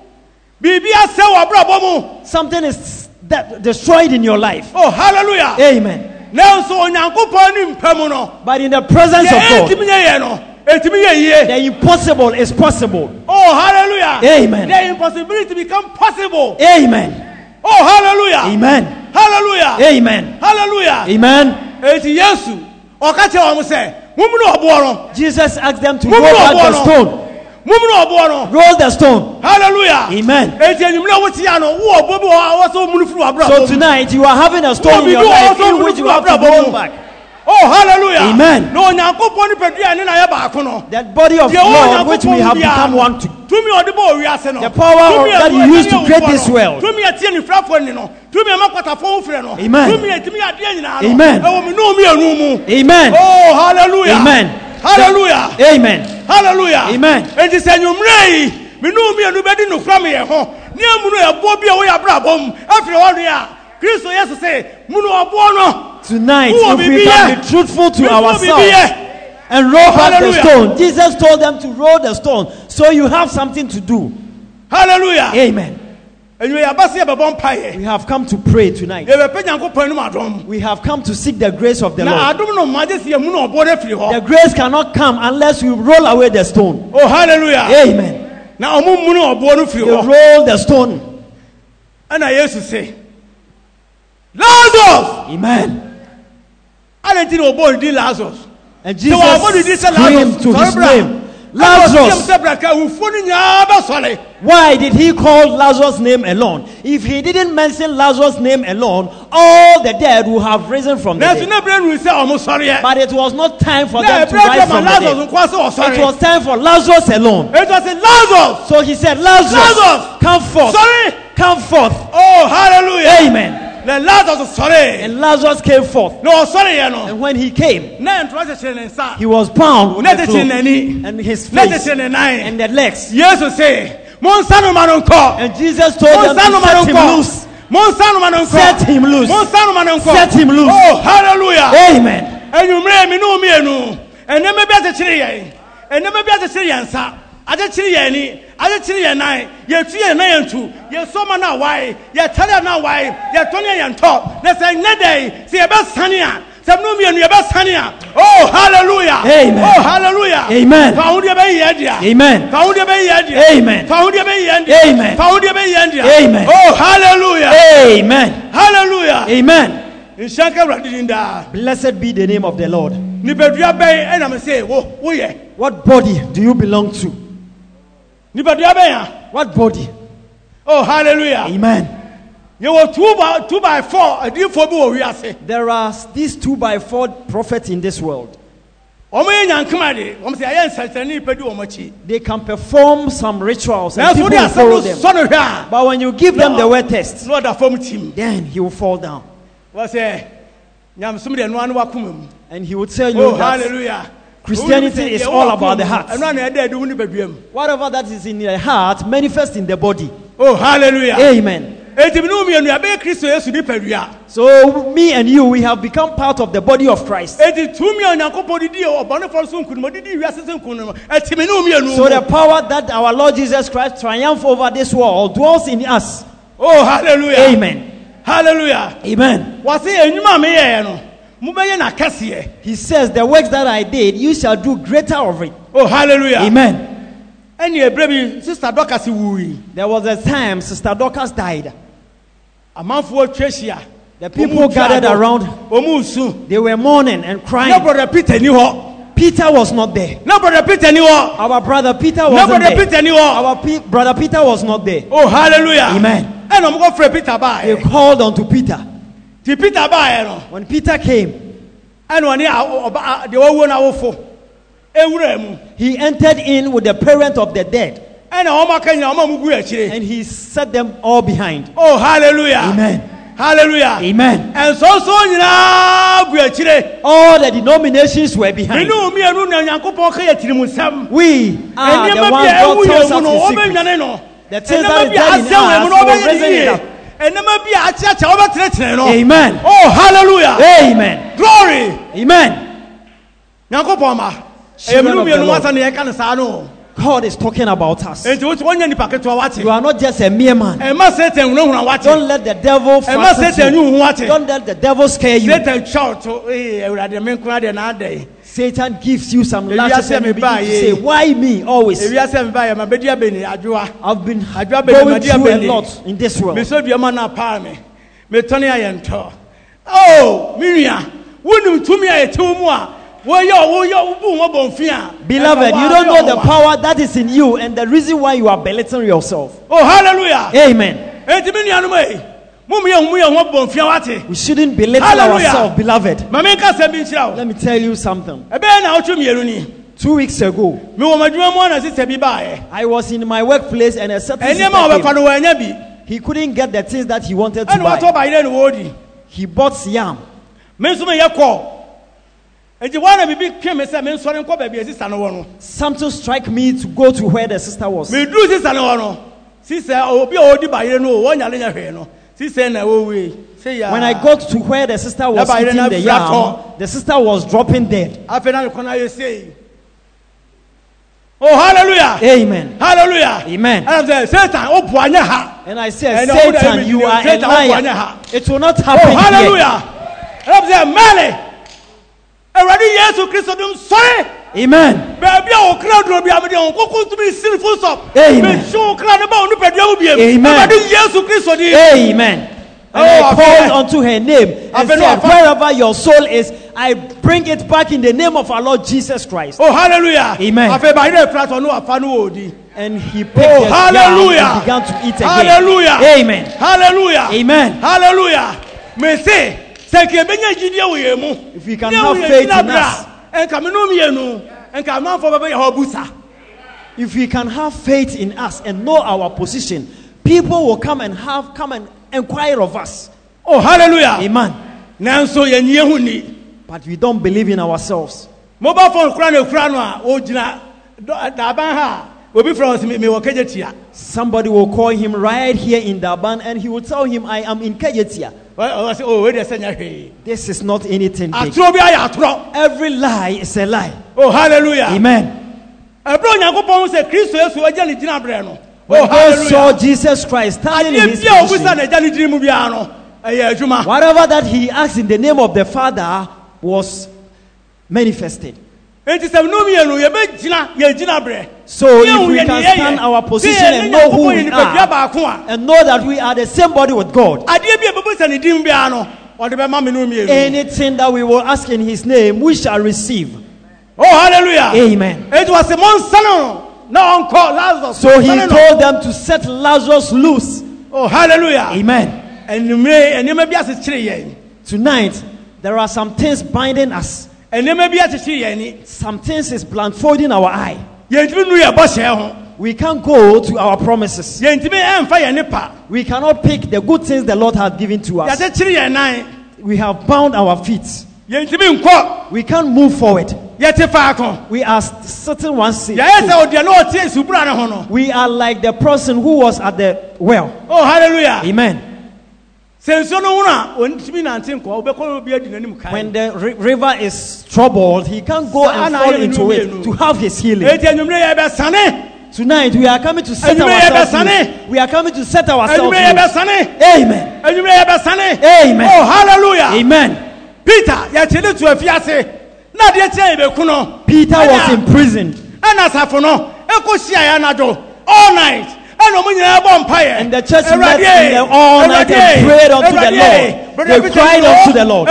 Bibi something is that destroyed in your life. Oh, hallelujah. Amen. Now so Onyankopon. But in the presence of God, the the impossible is possible. Oh, hallelujah. Amen. The impossibility become possible. Amen. Oh, hallelujah. Amen. Hallelujah. Amen. Hallelujah. Amen. Eti Yesu. Okache wa say, "Mumu obo no." Jesus asked them to roll back the stone. Mumu obo no. Roll the stone. Hallelujah. Amen. Eti enyumle wo tia no, wo obo bi wo so munu furu abra. So tonight you are having a stone in your life in which you have to roll back. Oh, hallelujah. Amen. No, Nyankopon pedua ni na ye ba ko no. That body of Lord which we have become one to. The power of that you used to create this world. Amen. Amen. Amen. Oh, hallelujah. Amen. Hallelujah. Amen. Hallelujah. Amen. And this anumrei, me no me anu bedi no kra me ye ho. Ni amunu e bo bia wo ya bra bom. Afre wo ya. Kristo yes say, munu obo no. Tonight, if we can be truthful to ourselves and roll back the stone. Jesus told them to roll the stone, so you have something to do. Hallelujah. Amen. We have come to pray tonight. We have come to seek the grace of the Lord. The grace cannot come unless we roll away the stone. Oh, hallelujah. Amen. Now, they roll the stone. And I used to say, Lazarus! Amen. I didn't know Lazarus. And Jesus screamed to his name, Lazarus. Why did he call Lazarus' name alone? If he didn't mention Lazarus' name alone, all the dead will have risen from the nanso dead. na bere nu sɛ ɔmo sɔre yɛ But it was not time for na them to ebere rise ma from the Lazarus dead. nkwa sɛ ɔsɔre It was time for Lazarus alone. it was a Lazarus So he said, Lazarus, Lazarus, come forth. sorry Come forth. oh hallelujah Amen. na Lazarus sɔre And Lazarus came forth. na ɔsɔre yɛ no And when he came, na ntoma kyekyere ne nsa he was bound with na the kyekyere cloth n'ani and his na face kyekyere ne nan and the legs. yesu se monsa no ma no nkɔ And Jesus told them monsa no to ma no set him nkɔ loose. monsa no ma no nkɔ Set him loose. monsa no ma no nkɔ Set him loose. oh hallelujah Amen. enyumire mi no mienu enema bi akyekyere yɛn enema bi akyekyere yɛn nsa akyekyere yɛn ni akyekyere yɛn nan yɛtu yɛn nan yɛntu yɛsɔma na awae yɛtare na awae yɛtɔne yɛn tɔ na sɛ nyɛ dɛ sɛ yɛbɛsane a sɛ no mienu yɛbɛsane a oh hallelujah Amen. oh hallelujah Amen. fa ho deɛ bɛyɛ yɛn dea Amen. fa ho deɛ bɛyɛ yɛn dea Amen. fa ho deɛ bɛyɛ yɛn dea Amen. fa ho deɛ bɛyɛ yɛn dea Amen. oh hallelujah Amen. hallelujah Amen. nhyɛnka awurade din daa Blessed be the name of the Lord. nipadua bɛn ɛna me se wo woyɛ What body do you belong to? nipadua bɛn a What body? oh hallelujah Amen. yɛwɔ two by two by four adiifoɔ bi wɔ wiase There are these two by four prophets in this world. wɔn yɛ nyankema de wɔn sɛ ɛyɛ nsɛnsɛnni nipa di wɔn akyi They can perform some rituals and nanso people de will asɛm follow no them. sɔ no hwɛ a But when you give them the word test, na ɔda fam tim then he will fall down. wɔ sɛ nyamesom deɛ noa no wakoma mu And he will tell you oh that hallelujah Christianity is all about the heart. ɛno na ɛda adi wo nipadua mu Whatever that is in the heart manifests in the body. oh hallelujah Amen. eti mi ne wo mmienu abɛyɛ kristo yesu nipadua So me and you, we have become part of the body of Christ. eti tumi a onyankopɔn didi ɔbɔnefoɔ so nkunim ɔdidi wiase so nkunim eti mi ne wo mmienu So the power that our Lord Jesus Christ triumphed over this world dwells in us. oh hallelujah Amen. hallelujah Amen. wɔse enyuma a meyɛɛ no mobɛyɛ n'akɛseɛ He says, the works that I did, you shall do greater of it. oh hallelujah Amen. ɛne ɛberɛ bi sister dɔkase wui There was a time Sister Dorcas died. amanfoɔ atwa ahyia The people gathered around. ɔmu nsu They were mourning and na crying. brother peter ni hɔ Peter was not there. na brother peter ni hɔ Our brother Peter na wasn't brother there. peter ni hɔ Our Pe- brother Peter was not there. oh hallelujah Amen. ɛna ɔmo kɔfrɛ peter They baeɛ called unto Peter. ti peter baeɛ no When Peter came, ɛna ɔne a- ɔba a- deɛ wɔwuo no awofo ewura mu he entered in with the parent of the dead ɛna ɔmo aka nyina ɔmo a mo gu akyire and he set them all behind. oh hallelujah Amen. hallelujah Amen. ɛnsonso nyinaa gu akyire All the denominations were me behind. ne wo mmienu na nyankopɔn ka yɛ tirimusɛm We are the ɛnneɛma ones bi a God ɛwu tells yɛn mu no us in secret. wɔbɛnwane no The things that ɛnneɛma is bi a dead in asɛ wɔ mu no us will wɔbɛyɛ raise ne it yie up. ɛnneɛma bi a akyeakyea wɔbɛtenetene no Amen. oh hallelujah Amen. glory Amen. nyankopɔn ma ɛyɛ Children me ne of the mmienu Lord. wasa ne yɛka ne saa no God is talking about us. enti wote wɔnyɛ nipa ketewa wate You are not just a mere man. ɛma satan hunahuna wate Don't let the devil ɛma frighten satan you. nwu ho wate Don't let the devil scare you. satan twɛw to ee awurade me nko adeɛ na adɛ Satan gives you some Ewiase lashes and you begin me to ba say, ye. why me always? ewiase me ba yɛ ma bɛdi abɛni adwoa I've been Adwa bɛni, going madi through a abɛni. lot in this world. mesɛ duama no apaa me metɔne ayɛ ntɔ o me nua wonim tumi a yɛte wo mu a woyɛ woyɛ wobu ho bɔmfi a Beloved, ɛma you wo don't know ayɛ the ɔwa. power that is in you and the reason why you are belittling yourself. oh hallelujah Amen. enti me nuanom ei momyɛ ho mu yɛ ho bɔmfi a wate We shouldn't belittle Hallelujah. ourselves, beloved. ma menka sɛm bi nkyerɛ wo Let me tell you something. ɛbɛyɛ na wotwe mmienu ni Two weeks ago, mewɔ m'adwuma mu ana sista bi baeɛ I was in my workplace and a certain ɛnneɛma a sister wɔbɛfa came. no wɔanya bi He couldn't get the things that he wanted to ɛne wɔtɔ buy. bayerɛ ne wɔdi He bought yam. me nso meyɛ kɔɔ enti wɔna biribi twe me sɛ mensɔre nkɔ baabi a sista no wɔ no Something struck me to go to where the sister was. meduru sista no hɔ no sista obi a wɔdi bayerɛ no o wɔnyale nya hwee no sista na wɔwie sɛ ya When I got to where the sister was Naba, eating you the don't yam, have the sister was dropping dead. afei na mekɔ na yɛ sei oh hallelujah Amen. hallelujah Amen. ɛna sɛ satan wopoa nyɛ ha And I said, And all the Satan, you are a Satan, what one liar. ha? It will not oh happen here. hallelujah ɛna sɛ mɛle awurade yesu kristo dom sɔre Amen. baabi a wokra duro bi a mede wo nkoko tumi siri full stop Amen. mehye wo kra ne ba wo nipadua wo biem Amen. awurade yesu kristo di Amen. And Oh, I I've called heard. unto her name and I've said, heard. wherever your soul is, I bring it back in the name of our Lord Jesus Christ. oh hallelujah Amen. afei bayerɛ fira tɔ no wafa no wɔ odi And he picked oh the yam hallelujah and began to eat again. hallelujah Amen. hallelujah Amen. hallelujah Me say, seke benya gidie wo yemu. If we can have faith in us, enka me no mienu, enka man for baba Yehobusa. if we can have faith in us and know our position, people will come and have come and inquire of us. Oh, hallelujah. Amen. Nanso yenye hu ni. But we don't believe in ourselves. Mobile phone kura na kura no a o gina da ban ha. Obi from me me wo kejetia. Somebody will call him right here in Daban and he will tell him, I am in Kejetia. Oh, we dey senya hwe. This is not anything big. Atro bi aya atro. Every lie is a lie. Oh, hallelujah. Amen. Ebro Nyankopon say Kristo Yesu agya ne gina bre no. When Oh, God saw hallelujah. Jesus Christ standing in his Adie bia obusa position, na agya ne gina mu bia no. Eye adwuma. whatever that he asked in the name of the Father was manifested. Enti se no mienu ye be gina ye gina bre. So if we can stand our position and know who we are and know that we are the same body with God, Adie bia obusa ne dim bia no. Ode be ma me no mienu. anything that we will ask in his name, we shall receive. Oh, hallelujah. Amen. It was a monster. No one called Lazarus. So he Son no. told them to set Lazarus loose. Oh, hallelujah. Amen. And you may and you may be as a tree. Tonight, there are some things binding us. And you may be as a tree. Some things is blindfolding our eye. You We can't go to our promises. nipa. We cannot pick the good things the Lord has given to us. We have bound our feet. We can't move forward. We are sitting one seat. We are like the person who was at the well. Oh, hallelujah. Amen. When When the ri- river is troubled, he can't go and fall into it to have his healing. Tonight we are coming to set ourselves loose. We are coming to set ourselves loose. Amen. Amen. Oh, hallelujah. Amen. Peter, you tell it to a fiancé. Na de tell you kuno. Peter was imprisoned. And as for no, Ekosia Yanado all night. And the church met in the all night and prayed unto the Lord. They cried unto the Lord.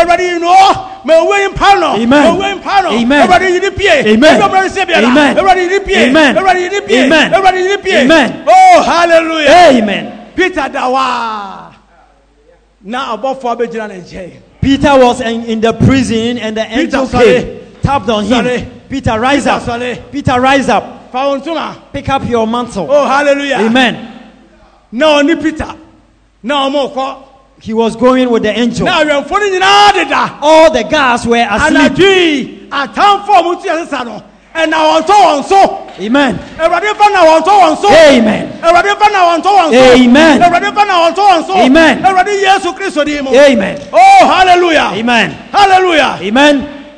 Amen. Amen. Amen. Amen. Amen. Amen. Oh, hallelujah. Amen. Peter Dawa. Now above four bedroom and jail. Peter was in, in the prison and the angel came, tapped on him. Sorry. Peter, rise Peter, up. sorry. Peter, rise up. Found Pick up your mantle. Oh, hallelujah. Amen. No, ni Peter. No more. He was going with the angel. Now you're falling in all All the guards were and I asleep. do. I can't form with salon. And now on so on so. Amen. Everybody found now on so on so. Amen. Everybody found now on so on so. Amen. Everybody found now on so on so. Amen. Everybody yes to Christ dimo. Amen. Oh, hallelujah. Amen. Hallelujah. Amen.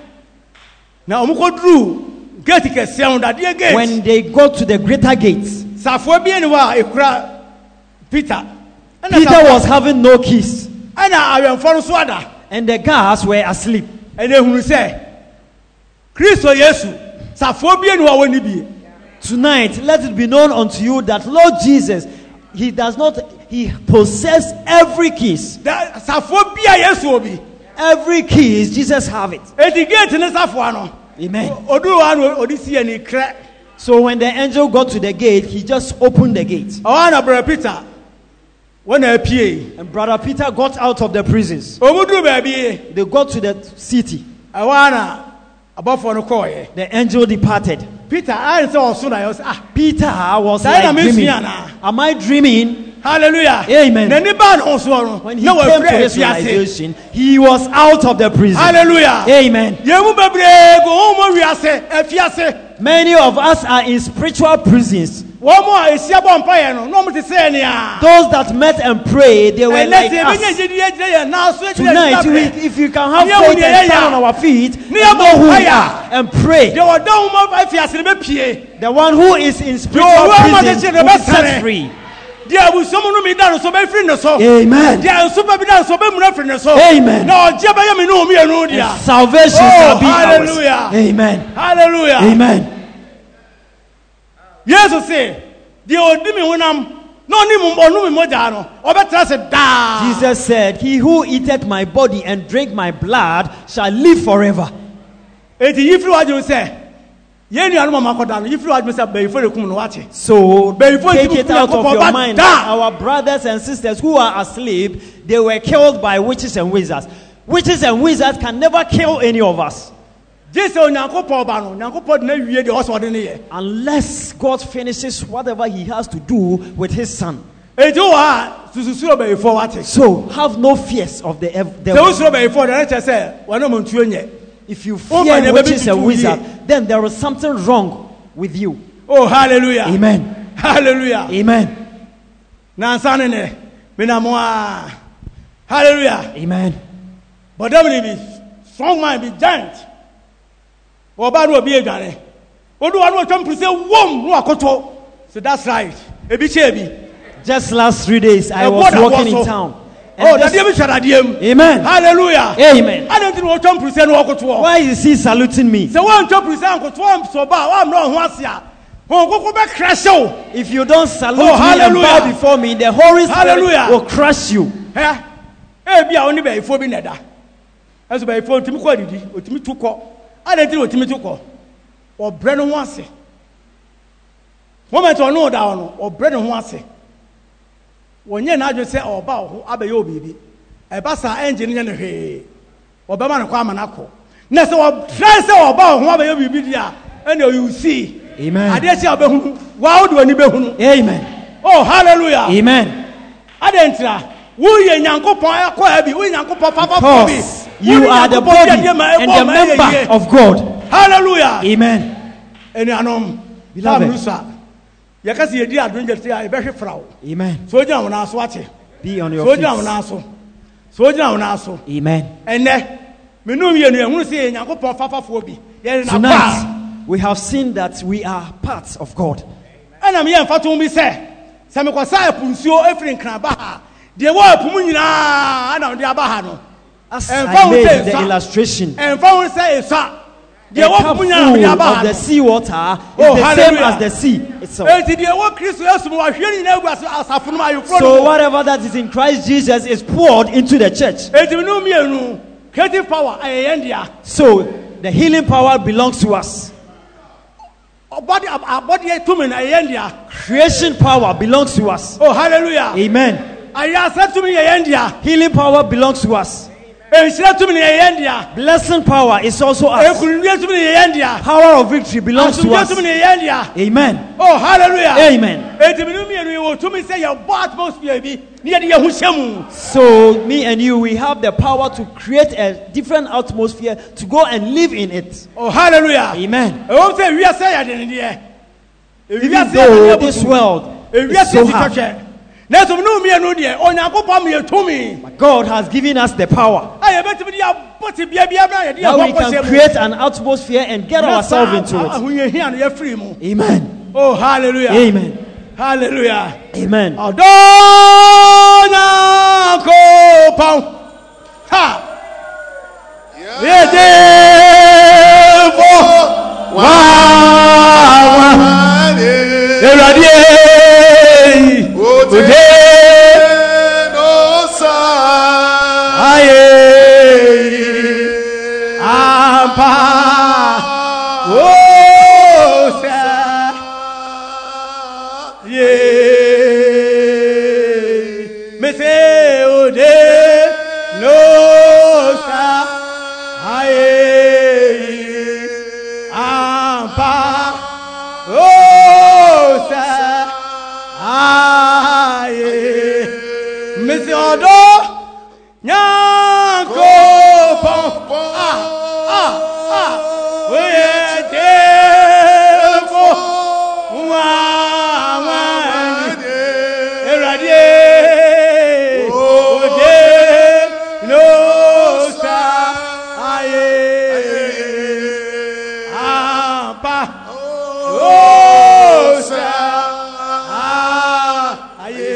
Now umuko drew get ke sound that dear gate. When they got to the greater gates, Safo bi anwa ekura Peter. Peter was having no keys, And I am for swada. and the guards were asleep. And then who say Christo Yesu. Safo bi anwa woni bi. Tonight, let it be known unto you that Lord Jesus, he does not, he possesses every keys. That Safo bi a Yesu obi. Every keys, Jesus have it. Eti gate ne Safo ano. Amen. Odu anu odisi ani kra. So when the angel got to the gate, he just opened the gate. Awana brother Peter. When I pie. And brother Peter got out of the prisons. Omudu baby. They got to the city. Awana abofo no koye. The angel departed. Peter I say also na you ah Peter was Diana like miss dreaming. me, Anna. Am I dreaming? hallelujah. Amen. Na ni ba no so no. When he came to this realization, he was out of the prison. Hallelujah. Amen. Yemu bebre go mo wiase afiase. Many of us are in spiritual prisons. Wo mo a esia bo mpaye no no mo te say ne a. Those that met and prayed, they were And like let's us. say Tonight, we, if you can have Yeah, faith we- and yeah, stand yeah. on our feet, and Yeah, know who we fire. are, and pray, they were down mo afiase ne be pie. the one who is in spiritual Yo, who am I prison to say will be the set best? free. Dia bu somo no mi dan so be free no so. Amen. Dia so be dan so be mu na free no so. Amen. No, je be me no mi enu dia. And salvation Oh, shall be hallelujah. ours. Amen. Hallelujah. Amen. Jesus say, "Dia odi mi honam, no ni mu onu mi moja no. Obetra se da." Jesus said, "He who eateth my body and drink my blood shall live forever." Eti yifri wa je say, Ye ni anu mama koda no ifiri wadme say be ifo rekum no wache. So Before take you it put out your of your back mind down. that our brothers and sisters who are asleep, they were killed by witches and wizards. Witches and wizards can never kill any of us Jesus onyankopon ba no onyankopon na wie de oso de ne ye. unless God finishes whatever he has to do with his son. Ejo wa sususu be ifo wache. So have no fears of the ev- Se devil. usuro be ifo de na che say wona mo ntuo nye. If you Oh, my fear neighbor, witches baby, and to wizards, ye. then there is something wrong with you. Oh hallelujah. Amen. Hallelujah. Amen. Na nsane ne me na mo a. Hallelujah. Amen. But devil be strong man be giant. Oba no obi edwane. Odu wa no twam prise wom no akoto. So that's right. Ebi che bi. Just last three days, I Eh, was what walking was in so? town. Oh, And that this- dey be shadadiem. Amen. Hallelujah. Amen. I don't think we twam prise no akoto. Why is he saluting me? Se won twam prise akoto am so ba, wa no ho ase a. Ho koko be crash o. If you don't salute Oh, me and hallelujah. bow before me, the Holy Spirit Hallelujah. will crush you. Eh? Eh bia oni be ifo bi neda. Eso be ifo ntimi ko adidi, otimi tu ko. I don't think otimi tu ko. Obre no ho ase. Moment ono da ono, obre no ho ase. Wonye na adwo se oba ho abaye obibi. Eba sa engine nye ne hwe. Obema ne kwa manako. Na se obre se oba ho abaye obibi dia, ene you see. Amen. Ade se obehunu. Wa wo de oni behunu. Amen. Oh hallelujah. Amen. Adentra. Wo ye nyankopon akwa bi, wo nyankopon papa for bi. Because you are the body and the member of God. Hallelujah. Amen. Eni anom. Beloved. Beloved. Yakasi ye di adonje se a e behwe frawo. Amen. So gina wona so ache. Be on your So feet. gina wona so. So gina wona so. Amen. Ene menum ye nu ehunu se ye nyankopon fafafo bi. Ye na ba. Tonight, we have seen that we are parts of God. Ana me ye mfato bi se. Se me kwasa epunsuo efiri nkran ba ha. De wo apum nyina ana de aba ha no. As And I found made it, the sir. illustration, En fa won se esa. De the wo cup apum nyina de full aba of ha. the sea-water is Oh, the same hallelujah. as the sea itself. Enti de wo Kristo Yesu mo ahwe nyina egu asafo no ayu fro. So whatever that is in Christ Jesus is poured into the church. Enti menum ye nu creative power ayen dia. So the healing power belongs to us. Body body to me ayen dia. Creation power belongs to us. Oh hallelujah. Amen. Aya sa to me ayen dia. Healing power belongs to us. Enshira to me ayen dia. Blessing power is also us. Ekunwe to me ayen dia. Power of victory belongs to Asumje us. to me ayen dia. Amen. Oh hallelujah. Amen. Enti menum ye nu wo to me say your body atmosphere bi. Ni ye de ye hu hyemu. So me and you, we have the power to create a different atmosphere to go and live in it. Oh hallelujah. Amen. E wo say wi say ya de ne de. Even though this world is so hard, na so no me no de onyankopon me tumi. God has given us the power Aye betimi dia boti bia bia bia ye de that we can create an atmosphere and get ourselves into it. Ahunye hia no ye free mu. Amen. Oh hallelujah. Amen. Hallelujah. Amen. Adonyankopon. Ha. Ye de fo wa wa. Eradi ode aye ampa o sa ye me se ode no sa aye ampa o sa aye Mister Odo Nyankopon ah ah ah we defo wa wa erade ode no sa aye ampa o sa aye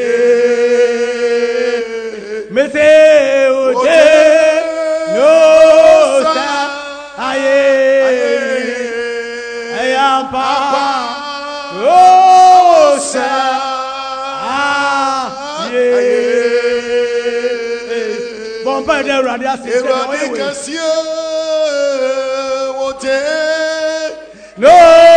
me say ode no sa aye ampa o sa aye bon pa de rade asese no Eradi kasiye wote no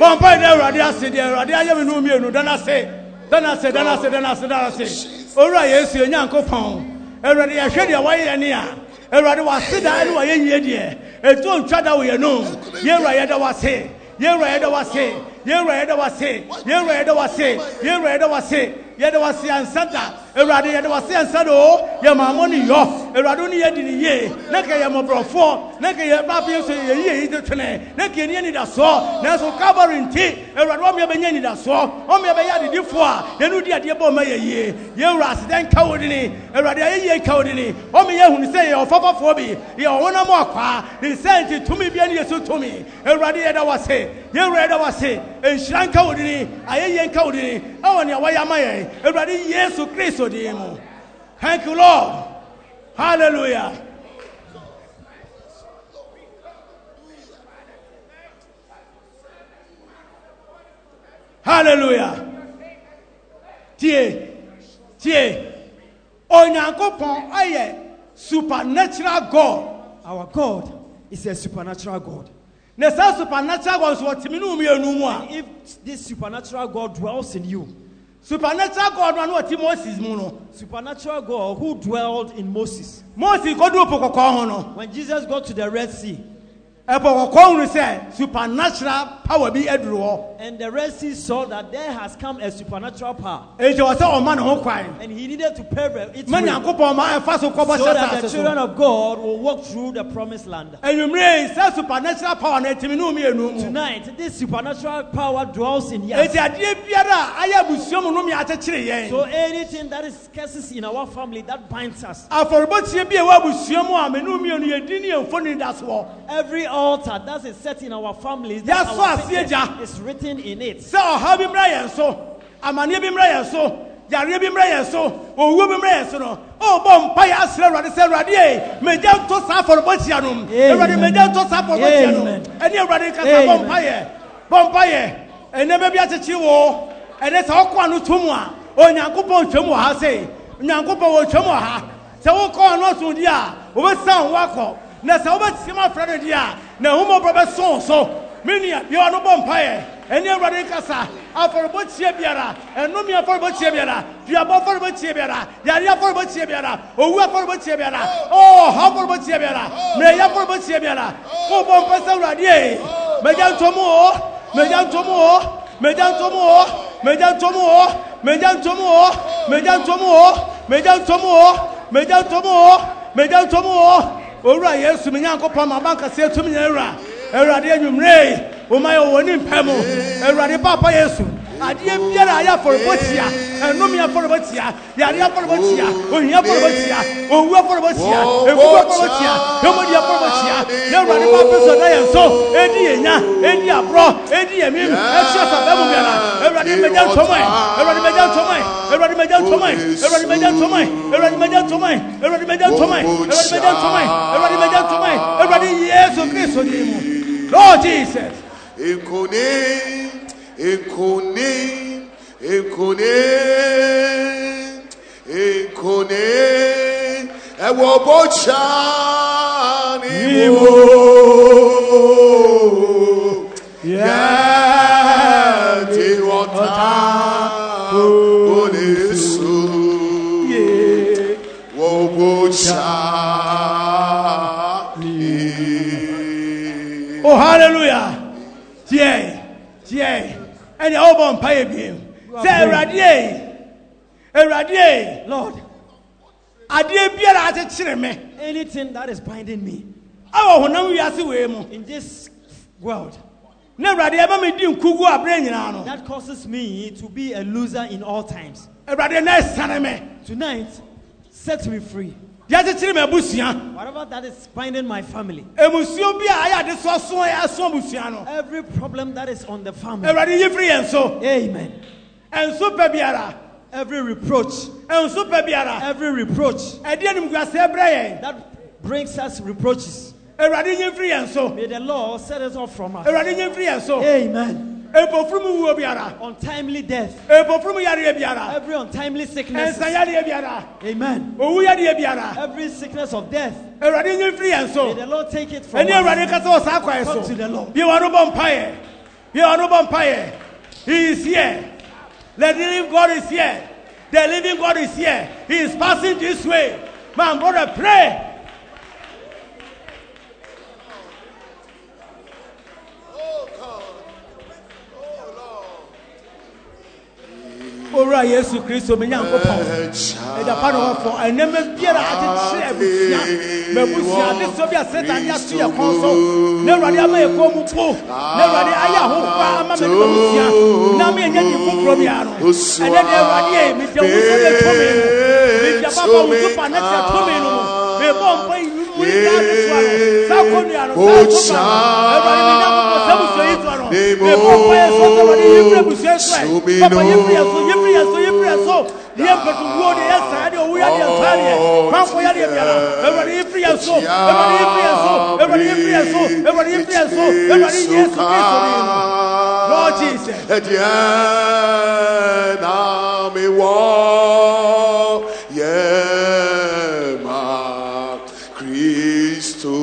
Bompa de Radia said, Radia, you know me, no, then I say, then I said, then I said, then I said, then I say, all right, yes, you're young pound. And Radia shed your way and near. And Radia was sit down anyway, yeah, dear. And don't try that way, no. Yeah, Radia was say, yeah, Radia was say, yeah, Radia was say, yeah, Radia was say, yeah, Radia was say. Yet was the answer. A radio was the answer. Oh, your money, yo. A radoni yet in the year. Naka Yamobro four. Naka Yabapi, a year either tonight. Naka Yanni da saw. Naso covering tea. A Radomia Benani da saw. Omia Bayadi di four. Yanudia Diabo Maya ye. Your ras then cowardly. A radia ye cowardly. Omia who say your papa phobia. Your one more qua. He sent it to me, Biania so to me. A radia was say. You read was say. And Shank cowardly. I ain't cowardly. Oh, and your way. Everybody, yes, to Christ, oh, thank you, Lord. Hallelujah. Hallelujah. Tie, tie. Onyankopon aye supernatural God. Our God is a supernatural God. Ne sa supernatural God so timinu mi enu mu a. If this supernatural God dwells in you, supernatural God no what Moses mu no. Supernatural God who dwelled in Moses. Moses go do pokoko ho no. When Jesus got to the Red Sea, e pokoko hu say supernatural power be eduro. And the Red Sea saw that there has come a supernatural power. E je was say o man ho kwan. And he needed to pave it Man Yankopon ma fa so kobo so that the children of God will walk through the promised land. Enumre say supernatural power na timinu mi enu mu. Tonight, this supernatural power dwells in you. E je ade biara aya busuom no mi akekere yen. So anything that is curses in our family that binds us. Aforobotie bi e wa busuom a menu mi enu yedi ni enfoni da so. Every altar that is set in our families that Yes, our so picture is written in it. So how bi mra yen so amane bi mra yen so yare bi mra yen so owu bi mra yen so no o bo mpa ya asre Awurade se Awurade e meja to sa aforobotia no Awurade meja to sa aforobotia no eni Awurade ka sa bo mpa ye bo mpa ye ene be bi achechi wo ene sa okwa no tomu a Onyankopon twam wo ha sei Onyankopon wo twam wo ha se wo ko no so di a wo be san wo akọ na se wo be tima frado di a na humo probe so so menia bi ono bo mpa ye eni Awurade ka sa aforobotia biara eno mi aforobotia biara duabo aforobotia biara yare aforobotia biara owu aforobotia biara oh aforobotia biara me ya aforobotia biara ko bo mpa sa Awurade e meja ntomo o meja ntomo o meja ntomo o meja ntomo o meja ntomo o meja ntomo o meja ntomo o meja ntomo o meja ntomo o owura Yesu me Nyankopon ma banka se tumi nyawura Awurade anwumre o ma yo woni mpamo Awurade papa Yesu adie biara aya forobotia eno mi aforobotia yare aforobotia ohia aforobotia owu aforobotia ewu aforobotia emodi aforobotia na Awurade papa so na yenso edi enya edi abro edi emim ehye sababu biara Awurade meja ntomai Awurade meja ntomai Awurade meja ntomai Awurade meja ntomai Awurade meja ntomai Awurade meja ntomai Awurade meja ntomai Awurade meja ntomai Awurade Yesu Kristo di mu Lord Jesus Ekone, ekone, ekone, ekone, ewo bocha ni mo, yeah, ti wota, onesu, yeah, wo bocha ni. Oh, hallelujah. Tie, tie, and the open pay him. Say, Radie, Radie, Lord, I did be at a chirme. anything that is binding me Oh, no, we are seeing in this world never ever made him kugu a brain. that causes me to be a loser in all times. Everybody, nice son, Tonight, set me free. Whatever that is binding my family, every every problem that is on the family, amen. And super biara, every reproach, and super biara, every reproach that brings us reproaches, may the Lord set us off from us. Amen. Untimely death, every untimely sickness, amen. Every sickness of death, may the Lord take it from us. Come to the Lord. He is here. The living God is here. The living God is here. He is passing this way. Man, brother, pray. Ora Yesu Kristo menya nkopon e da pa no for enema biara agye abusia mabusia de so bia Satan ya so ye kon so na Awurade ama ye ko mu po na Awurade aya ho kwa ama me mabusia na me nya di kokro bia no ene de Awurade me de wo so de to me me de papa wo so pa na te to me no me bon pa yi mu da de so ano sa ko ni ano sa ko pa Awurade me nya ko sa bu so yi to ano me bon pa ye so so Awurade yi bre busia so papa yi bre so yi bre so yi bre so ye betu wo de ya sa de wo ya de sa de ma ko ya de bia Awurade yi bre so Awurade yi bre so Awurade yi bre so Awurade yi bre so Awurade Yesu Kristo ni Lord Jesus Ediana me wo ye ma Kristo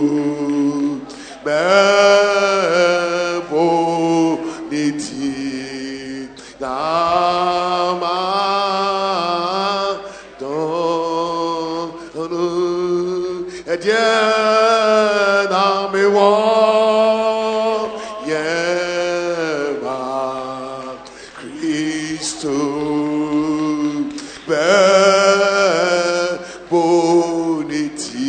bebo niti dama don Ediana me wo ye ma Kristo bebo niti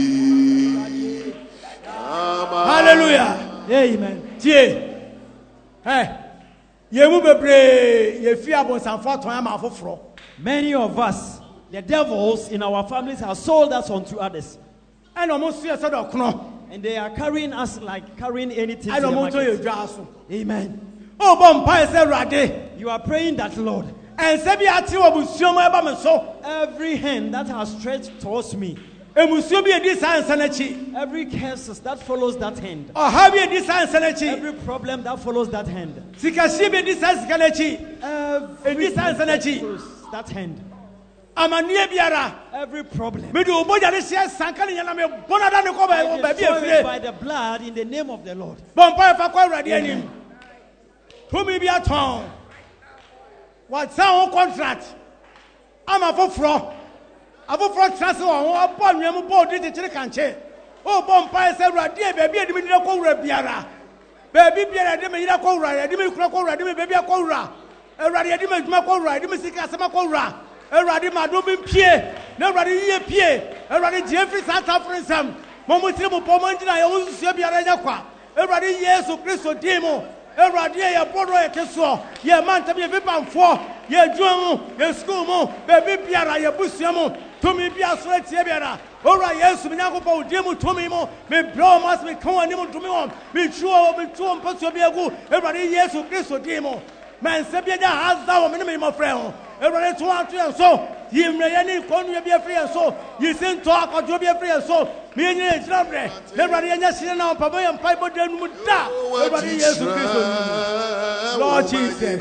Hallelujah. Amen. Tie. Hey. Ye mu bebre ye fi abonsanfo ton ama afoforo. Many of us, the devils in our families, have sold us onto others. And almost see so do kono. And they are carrying us like carrying anything. I to the don't want to market. you draso. Amen. Oh, bom pa se Awurade. You are praying that, Lord, And se bi ati obusuo mo eba me so. every hand that has stretched towards me, Emusuo bi edi san sanachi. every curse that follows that hand, Oh, ha bi edi san sanachi. every problem that follows that hand, Sikashi bi edi san sikanachi. every Edi san sanachi. follows that hand, Amanie biara. every problem. Me do oboja de se sanka ne yana me bonada ne ko ba I ba bi destroy it afire. by the blood in the name of the Lord. Bom pa fa kwa Awurade anim. Tumi bi aton. What sound contract? I'm a foforo. Afoforo trust won won bo nwam bo di titire kanche. O bom pa se Awurade e ba bi edi me dire ko wura biara. Ba bi biara de me yira ko wura, de me kura ko wura, de me ba bi ko wura. Awurade de me djuma ko wura, de me sika asema ko wura. Awurade ma do bi pie. Na Awurade yie pie. Awurade je free South African. Mo mo tire mo po mo ngina ye wo susu biara nya kwa. Awurade Yesu Kristo di mo. Awurade ye bodo ye keso. Ye mantam ye bibamfo. Ye dwumu, ye school mo, baby biara ye busua mo. Tumi bia so tie biara. Ora Yesu mi nyakopa odi mu tumi mo. Me bro mas me kan ani mu tumi mo. Me chuo me chuo mpaso bi agu. Awurade Yesu Kristo di mo. Man se bia hazda wo me ne me mo frɛ ho. Awurade to ato ye so. Yimre ye ni konu ye bia frɛ ye so. Yisin to akɔjo bia frɛ ye so. Me nyina gyina brɛ. Awurade ye nya hire na papa ye mpai bodɛ nu mu da. Awurade Yesu Kristo. Lord Jesus.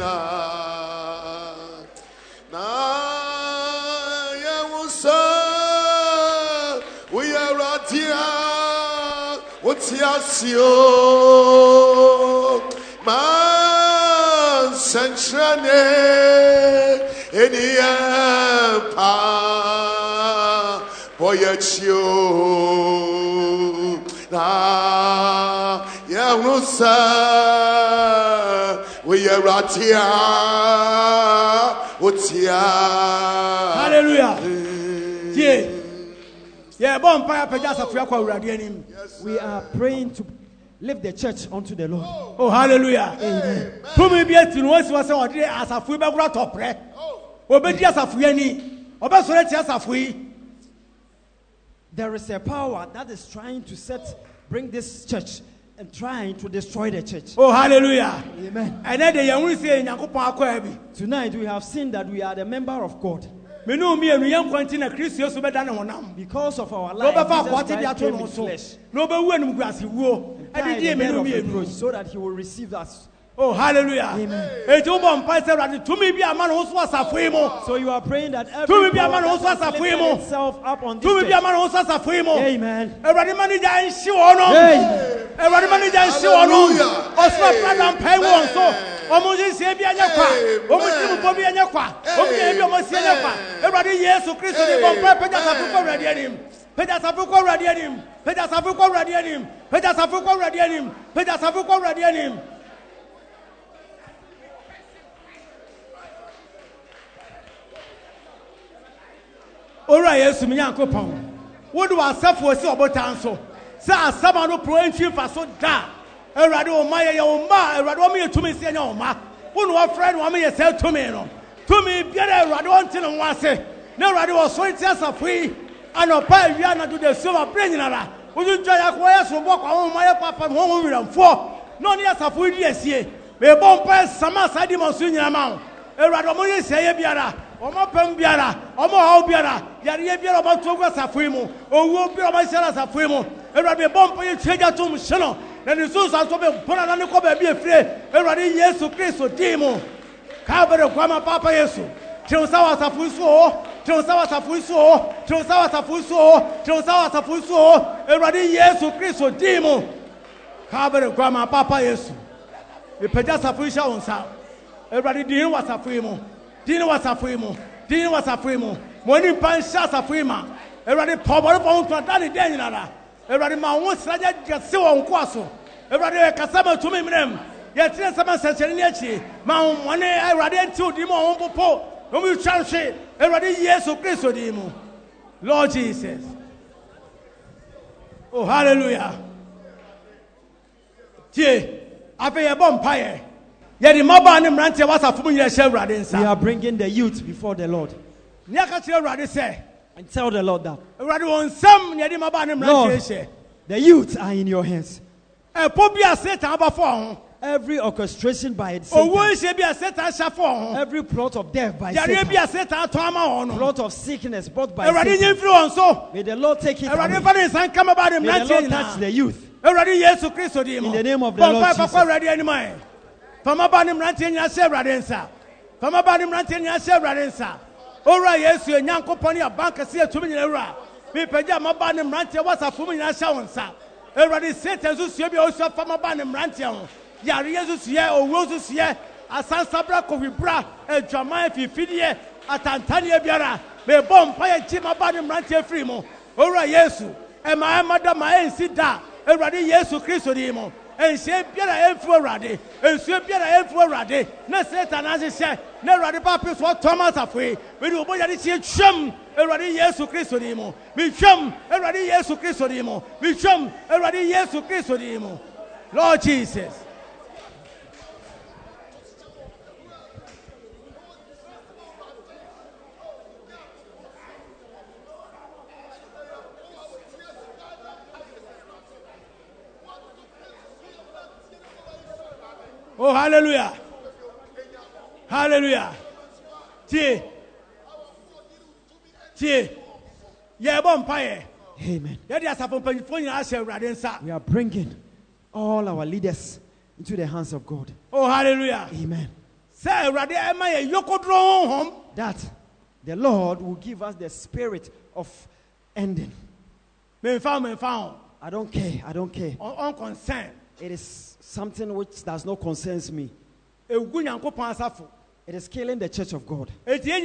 Na ye wusa we are ratia wotia sio man sentrane enia pa boyachio na ye wusa we are ratia Hallelujah. Yeah. Yeah, bon pa peja safia kwa Awurade anim. We are praying to lift the church unto the Lord. Oh, hallelujah. Amen. Tumi bi ati no wasi wase ode asafu be gura topre. Obedi asafu ani. Obesore ti asafu yi. There is a power that is trying to set, bring this church and trying to destroy the church. Oh, hallelujah. Amen. And then the young say Nyankopon akwa bi. Tonight we have seen that we are the member of God. Me no me enu yan kwanti na Kristo Yesu be da ne honam. Because of our No life, be fa Jesus akwati Christ dia to came no in so. flesh, No be wu enum guase wuo. died Ade die the me death no of me reproach, enu. so that he will receive us Oh, hallelujah. Amen. So you are praying that every power that has lifted itself up on this church. Amen. Amen. Peja safuko radianim. Peja safuko radianim. Peja safuko radianim. Peja safuko radianim. Ora Yesu mi Yankopon. Wo do asafo si obotan so. Sa asama no pro entry fa so da. Erade o ma ye o ma, erade o me tumi si anya o ma. Wo no friend wo me ye se tumi no. Tumi biara erade o nti no wase. Na erade o so nti asafo yi. Anopa ewia na do de soma prenyinara oju twa yakoya so bọ kwa ho maye papa ho ho wiramfo no ne asafo di asie me bompa sama sadi mo so nyina ma ho ewrado mo yesie ye biara o mo pam biara o mo hawo biara yare ye biara o mo to gwa asafo mu owu biara o mo shara asafo mu ewrado me bompa ye tweja to mo hye na ni so so be bona na ne ko ba bi efire ewrado Yesu Kristo di mu ka bere kwa ma papa Yesu Tiosawa safuso, Tiosawa safuso, Tiosawa safuso, Tiosawa safuso, Eradi Yesu Kristo dimo. Kabere grandma papa Yesu. E peja safuisha onsa. Eradi dini wa safuimo. Dini wa safuimo. Dini wa safuimo. Moni pansha safuima. Eradi pobore pa unto dani deni nara. Eradi ma won sraja gase wo nkwaso. Eradi e kasama tumi mrem. Ye tire sama seseni echi. Ma won eradi enti odi mo won popo. Lord Jesus. Oh, hallelujah. We are bringing the youth before the Lord. And tell the Lord that, Lord, the youth are in your hands. Every orchestration by itself, every plot of death by Satan, plot of sickness brought by Satan, may the Lord take it away. May the Lord touch the youth. In the name of the Lord Jesus. Yari Jesus ye o Roses ye asan sabra ko vibra e dwama fifidie atantane biara me bom pa ye chima ba ne mrante free mo ora Yesu e ma amada ma ensi da Ewrade Yesu Kristo di mo ense biara enfu Ewrade ensu biara enfu Ewrade na Satan ahye na Ewrade papa so Thomas afwe we di oboya de tie twam Ewrade Yesu Kristo di mo mi twam Ewrade Yesu Kristo di mo mi twam Ewrade Yesu Kristo di mo Lord Jesus. Oh, hallelujah. Hallelujah. Tie. Tie. Yeah, bompaye. Amen. We are bringing all our leaders into the hands of God. Oh, hallelujah. Amen. That the Lord will give us the spirit of ending. I don't care. I don't care. Unconcerned. It is something which does not concern me. It is killing the church of God.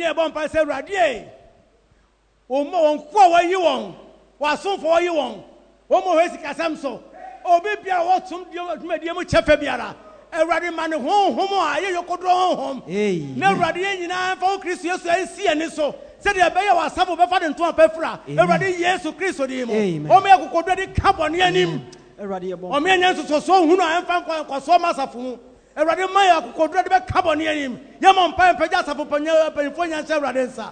Amen. Omenya so so hunu amfa kwa so masafu Ewrade maya kokodra de be carbon yanim yama mpa mpaja safu panya panfo nya nsa Ewrade nsa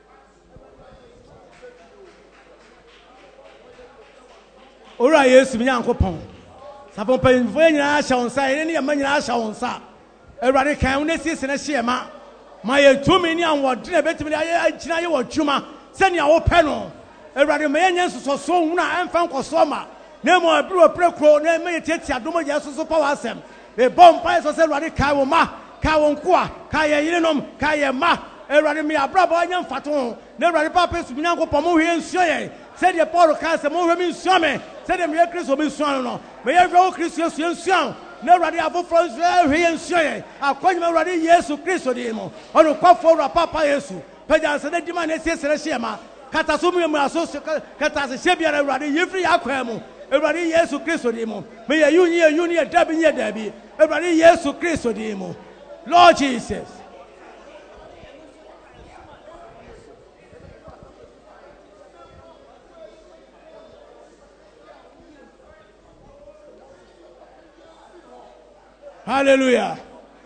Ora Yesu mi Yankopon safu panfo nya ahya onsa ene ne yama nya ahya onsa Ewrade kan ne sisi na hye ma ma ye tumi ni anwode na betimi aye agina ye wodwuma se ne wo pe no Ewrade ma nya so so hunu amfa nkoso ma Nemo abro prekro na me tete adomo Jesus so power asem me bomb pie so say Radi kai wo ma kai wo nkoa kai ye yirenom kai ye ma Eradi me abrabo anyam faton na Eradi papa su nyankopon mo hwe nsuo ye said the Paul can say more women swimming, said the mere Christ will be swallowed. May I go Christians young, no ready of friends very and say, I'll call you already, yes, to Christ or demo, or to call for a papa Yesu. Pedan said the demand is yes, Shema, Katasumi, my associate, Katasabia, already, you free aquamo, already, yes, to Christ or demo. May a union, union, Debbie, Debbie, already, yes, to Christ or demo. Lord Jesus. Hallelujah.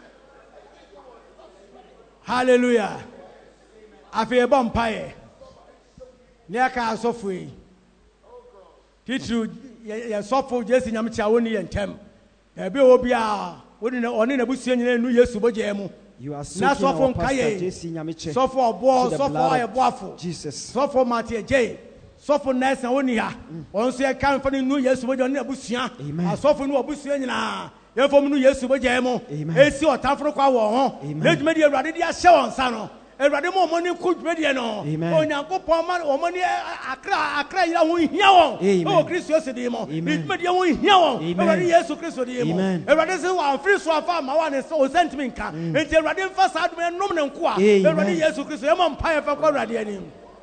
Hallelujah. Afi ebom paye. Ne aka asofo yi. Titru ye sofo Jesu nyamcha woni ye ntem. Ebe obi a woni na oni na busu nyina nu Yesu boje mu. You are soaking our pastor Jesse Nyamiche. Sofo obo, sofo ayeboafo. Jesus. Sofo Matthew J. Sofo Nelson woni ha. Onso ye kan fa nu Yesu boje oni na busua. Asofo nu obusua nyina. Yefom nu Yesu boje mu. Esi otafro kwa wo ho. Ledwuma di Awurade di ahye won sa no. Awurade mo mo ni kudwuma di no. Onyankopon ma o mo ni akra akra ira ho hia won. O Kristo Yesu di mo. Ledwuma di ho hia won. Awurade Yesu Kristo di mo. Awurade se wa free so afa ma wa ne o sentiment ka. Enti Awurade mfa sa adum nom ne nko a. Awurade Yesu Kristo e mo mpa ye fa kwa Awurade ani.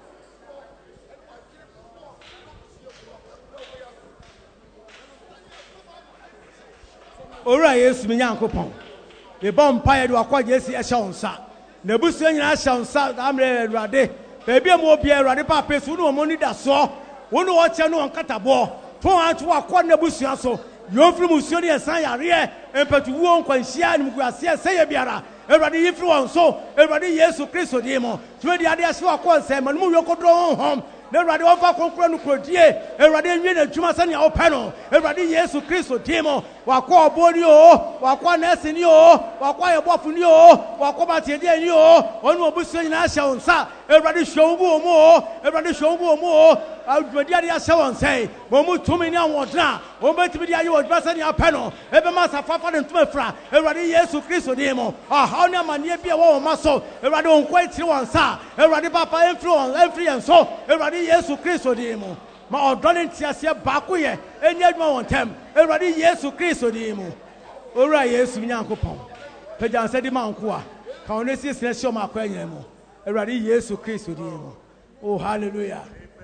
Ora Yesu mi nyankopon e bom paye do akwa Jesu e hye onsa na busu nyina hye onsa amre Awurade bebi am obi Awurade papa su no mo ni da so wo no wo che no nkatabo to anto akwa na busu aso yo firi musu ni esan yare empatu wo nkwanhia ni mguase eseye biara Awurade yifiri won so Awurade Yesu Kristo di mo tumi di ade ahye akwa nsem manum yokodro honhom na Awurade ofa konkro no krodie Awurade nwie na dwuma sane a opɛ no Awurade Yesu Kristo di mo wakwa oboni o wakwa nesi ni o wakwa yebofo ni o wakwa batede ni o onu obusu nyina ahye onsa Awurade hwongu o mu o Awurade hwongu o mu o adwadi ade ahye wonsai mo mu tumi ni awodna o betimi di aye odwa sane apɛ no ebe ma safafa de ntuma fra Awurade Yesu Kristo di mo aha oni amane bia wo ma so Awurade onkwa etiri wonsa Awurade papa emfiri won emfiri enso Awurade Yesu Kristo di mo ma odone ntiase baako ye enya adwuma won tem Awurade Yesu Kristo di mu ora Yesu nyankopon pejan se di manko a ka one si sene hye o ma kwa nyina mu Awurade Yesu Kristo di mu oh hallelujah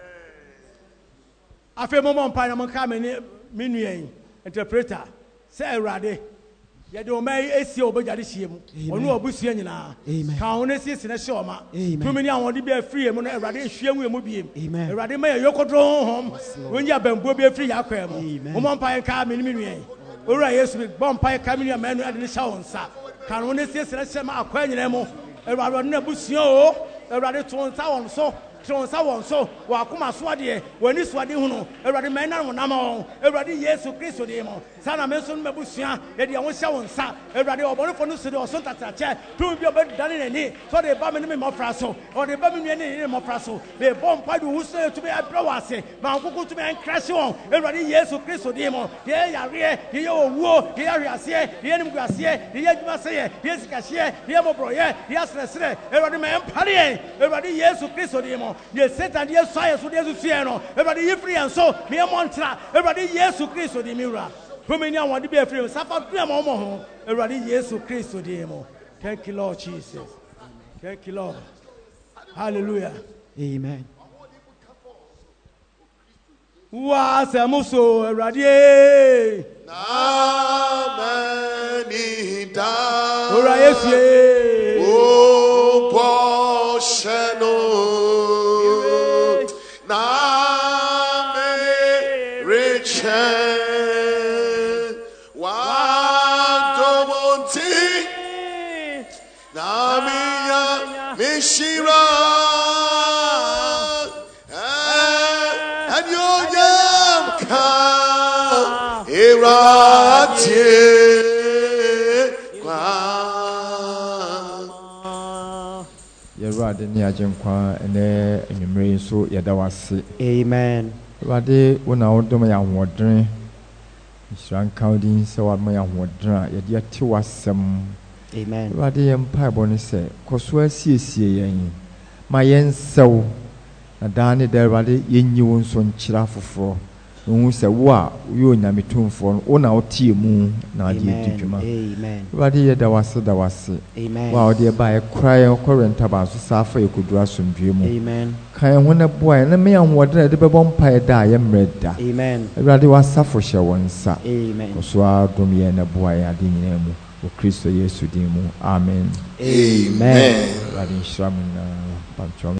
afi mo mo mpa na mo ka me ni menuan interpreter se Awurade ye de o mai esi obejade hye mu onu obusua nyina ka one si sene hye o ma tumi ni awon de bi afiri mu na Awurade hwie mu emu biem Awurade ma ye yokodro honhom wonya bambuo bi afiri yakwa mu mo mpa ka me ni menuan ora Yesu bi bompa ka me ni amanu ade ni hya wonsa ka one si sene hye ma akwa nyina mu Awurade na busua o Awurade to nsa won so Tronsa won so wa akoma so ade wani so ade hunu Awurade man na wona ma won Awurade Yesu Kristo de mo sana me so no mabusua ye de won hye won sa Awurade obonefo no so de oso tatache tu bi obedane nani so de ba me me mofra so o de ba me nua ne mofra so de bom pa du huso tu be abra wase ma nkoko tu be enkrase won Awurade Yesu Kristo de mo de yare de ye owuo de yare ase de ye nim guase de ye djuma se ye de sikahye de ye mobroye de asresre Awurade me empare Awurade Yesu Kristo de mo ye Satan ye soye so de susue no Awurade yifri enso me montra Awurade Yesu Kristo de miura Pumeni awon de be afri safa dua ma mo ho Awurade Yesu Kristo de mo thank you Lord Jesus thank you Lord hallelujah amen wa samuso Awurade na mani da ora Yesu o posheno na me riche wa dobonti na miya mishira and yo yamka irati Awurade ni agenkwa ene enwumre so yeda wase amen Awurade wona wodom ya hodren Shran County, so I'm my water, yet wasam. Amen. Radi Empire Bonise, Coswell C C A. My yen so, a Danny there, Radi, yen you on son chirafu. Who say, Wa, you and me tune for on our tea moon, now dear Juma. Amen. Radi, there was there was. Amen. Wow, dear, by a cry or current about so suffer you could draw some dream. Amen. Can when a boy and a man water the vampire die am red. Amen. Radi was suffer shall one sa. Amen. So I don't mean a boy, I didn't know. O Christo Yesu dimu. Amen. Amen. Radi Shramin, uh,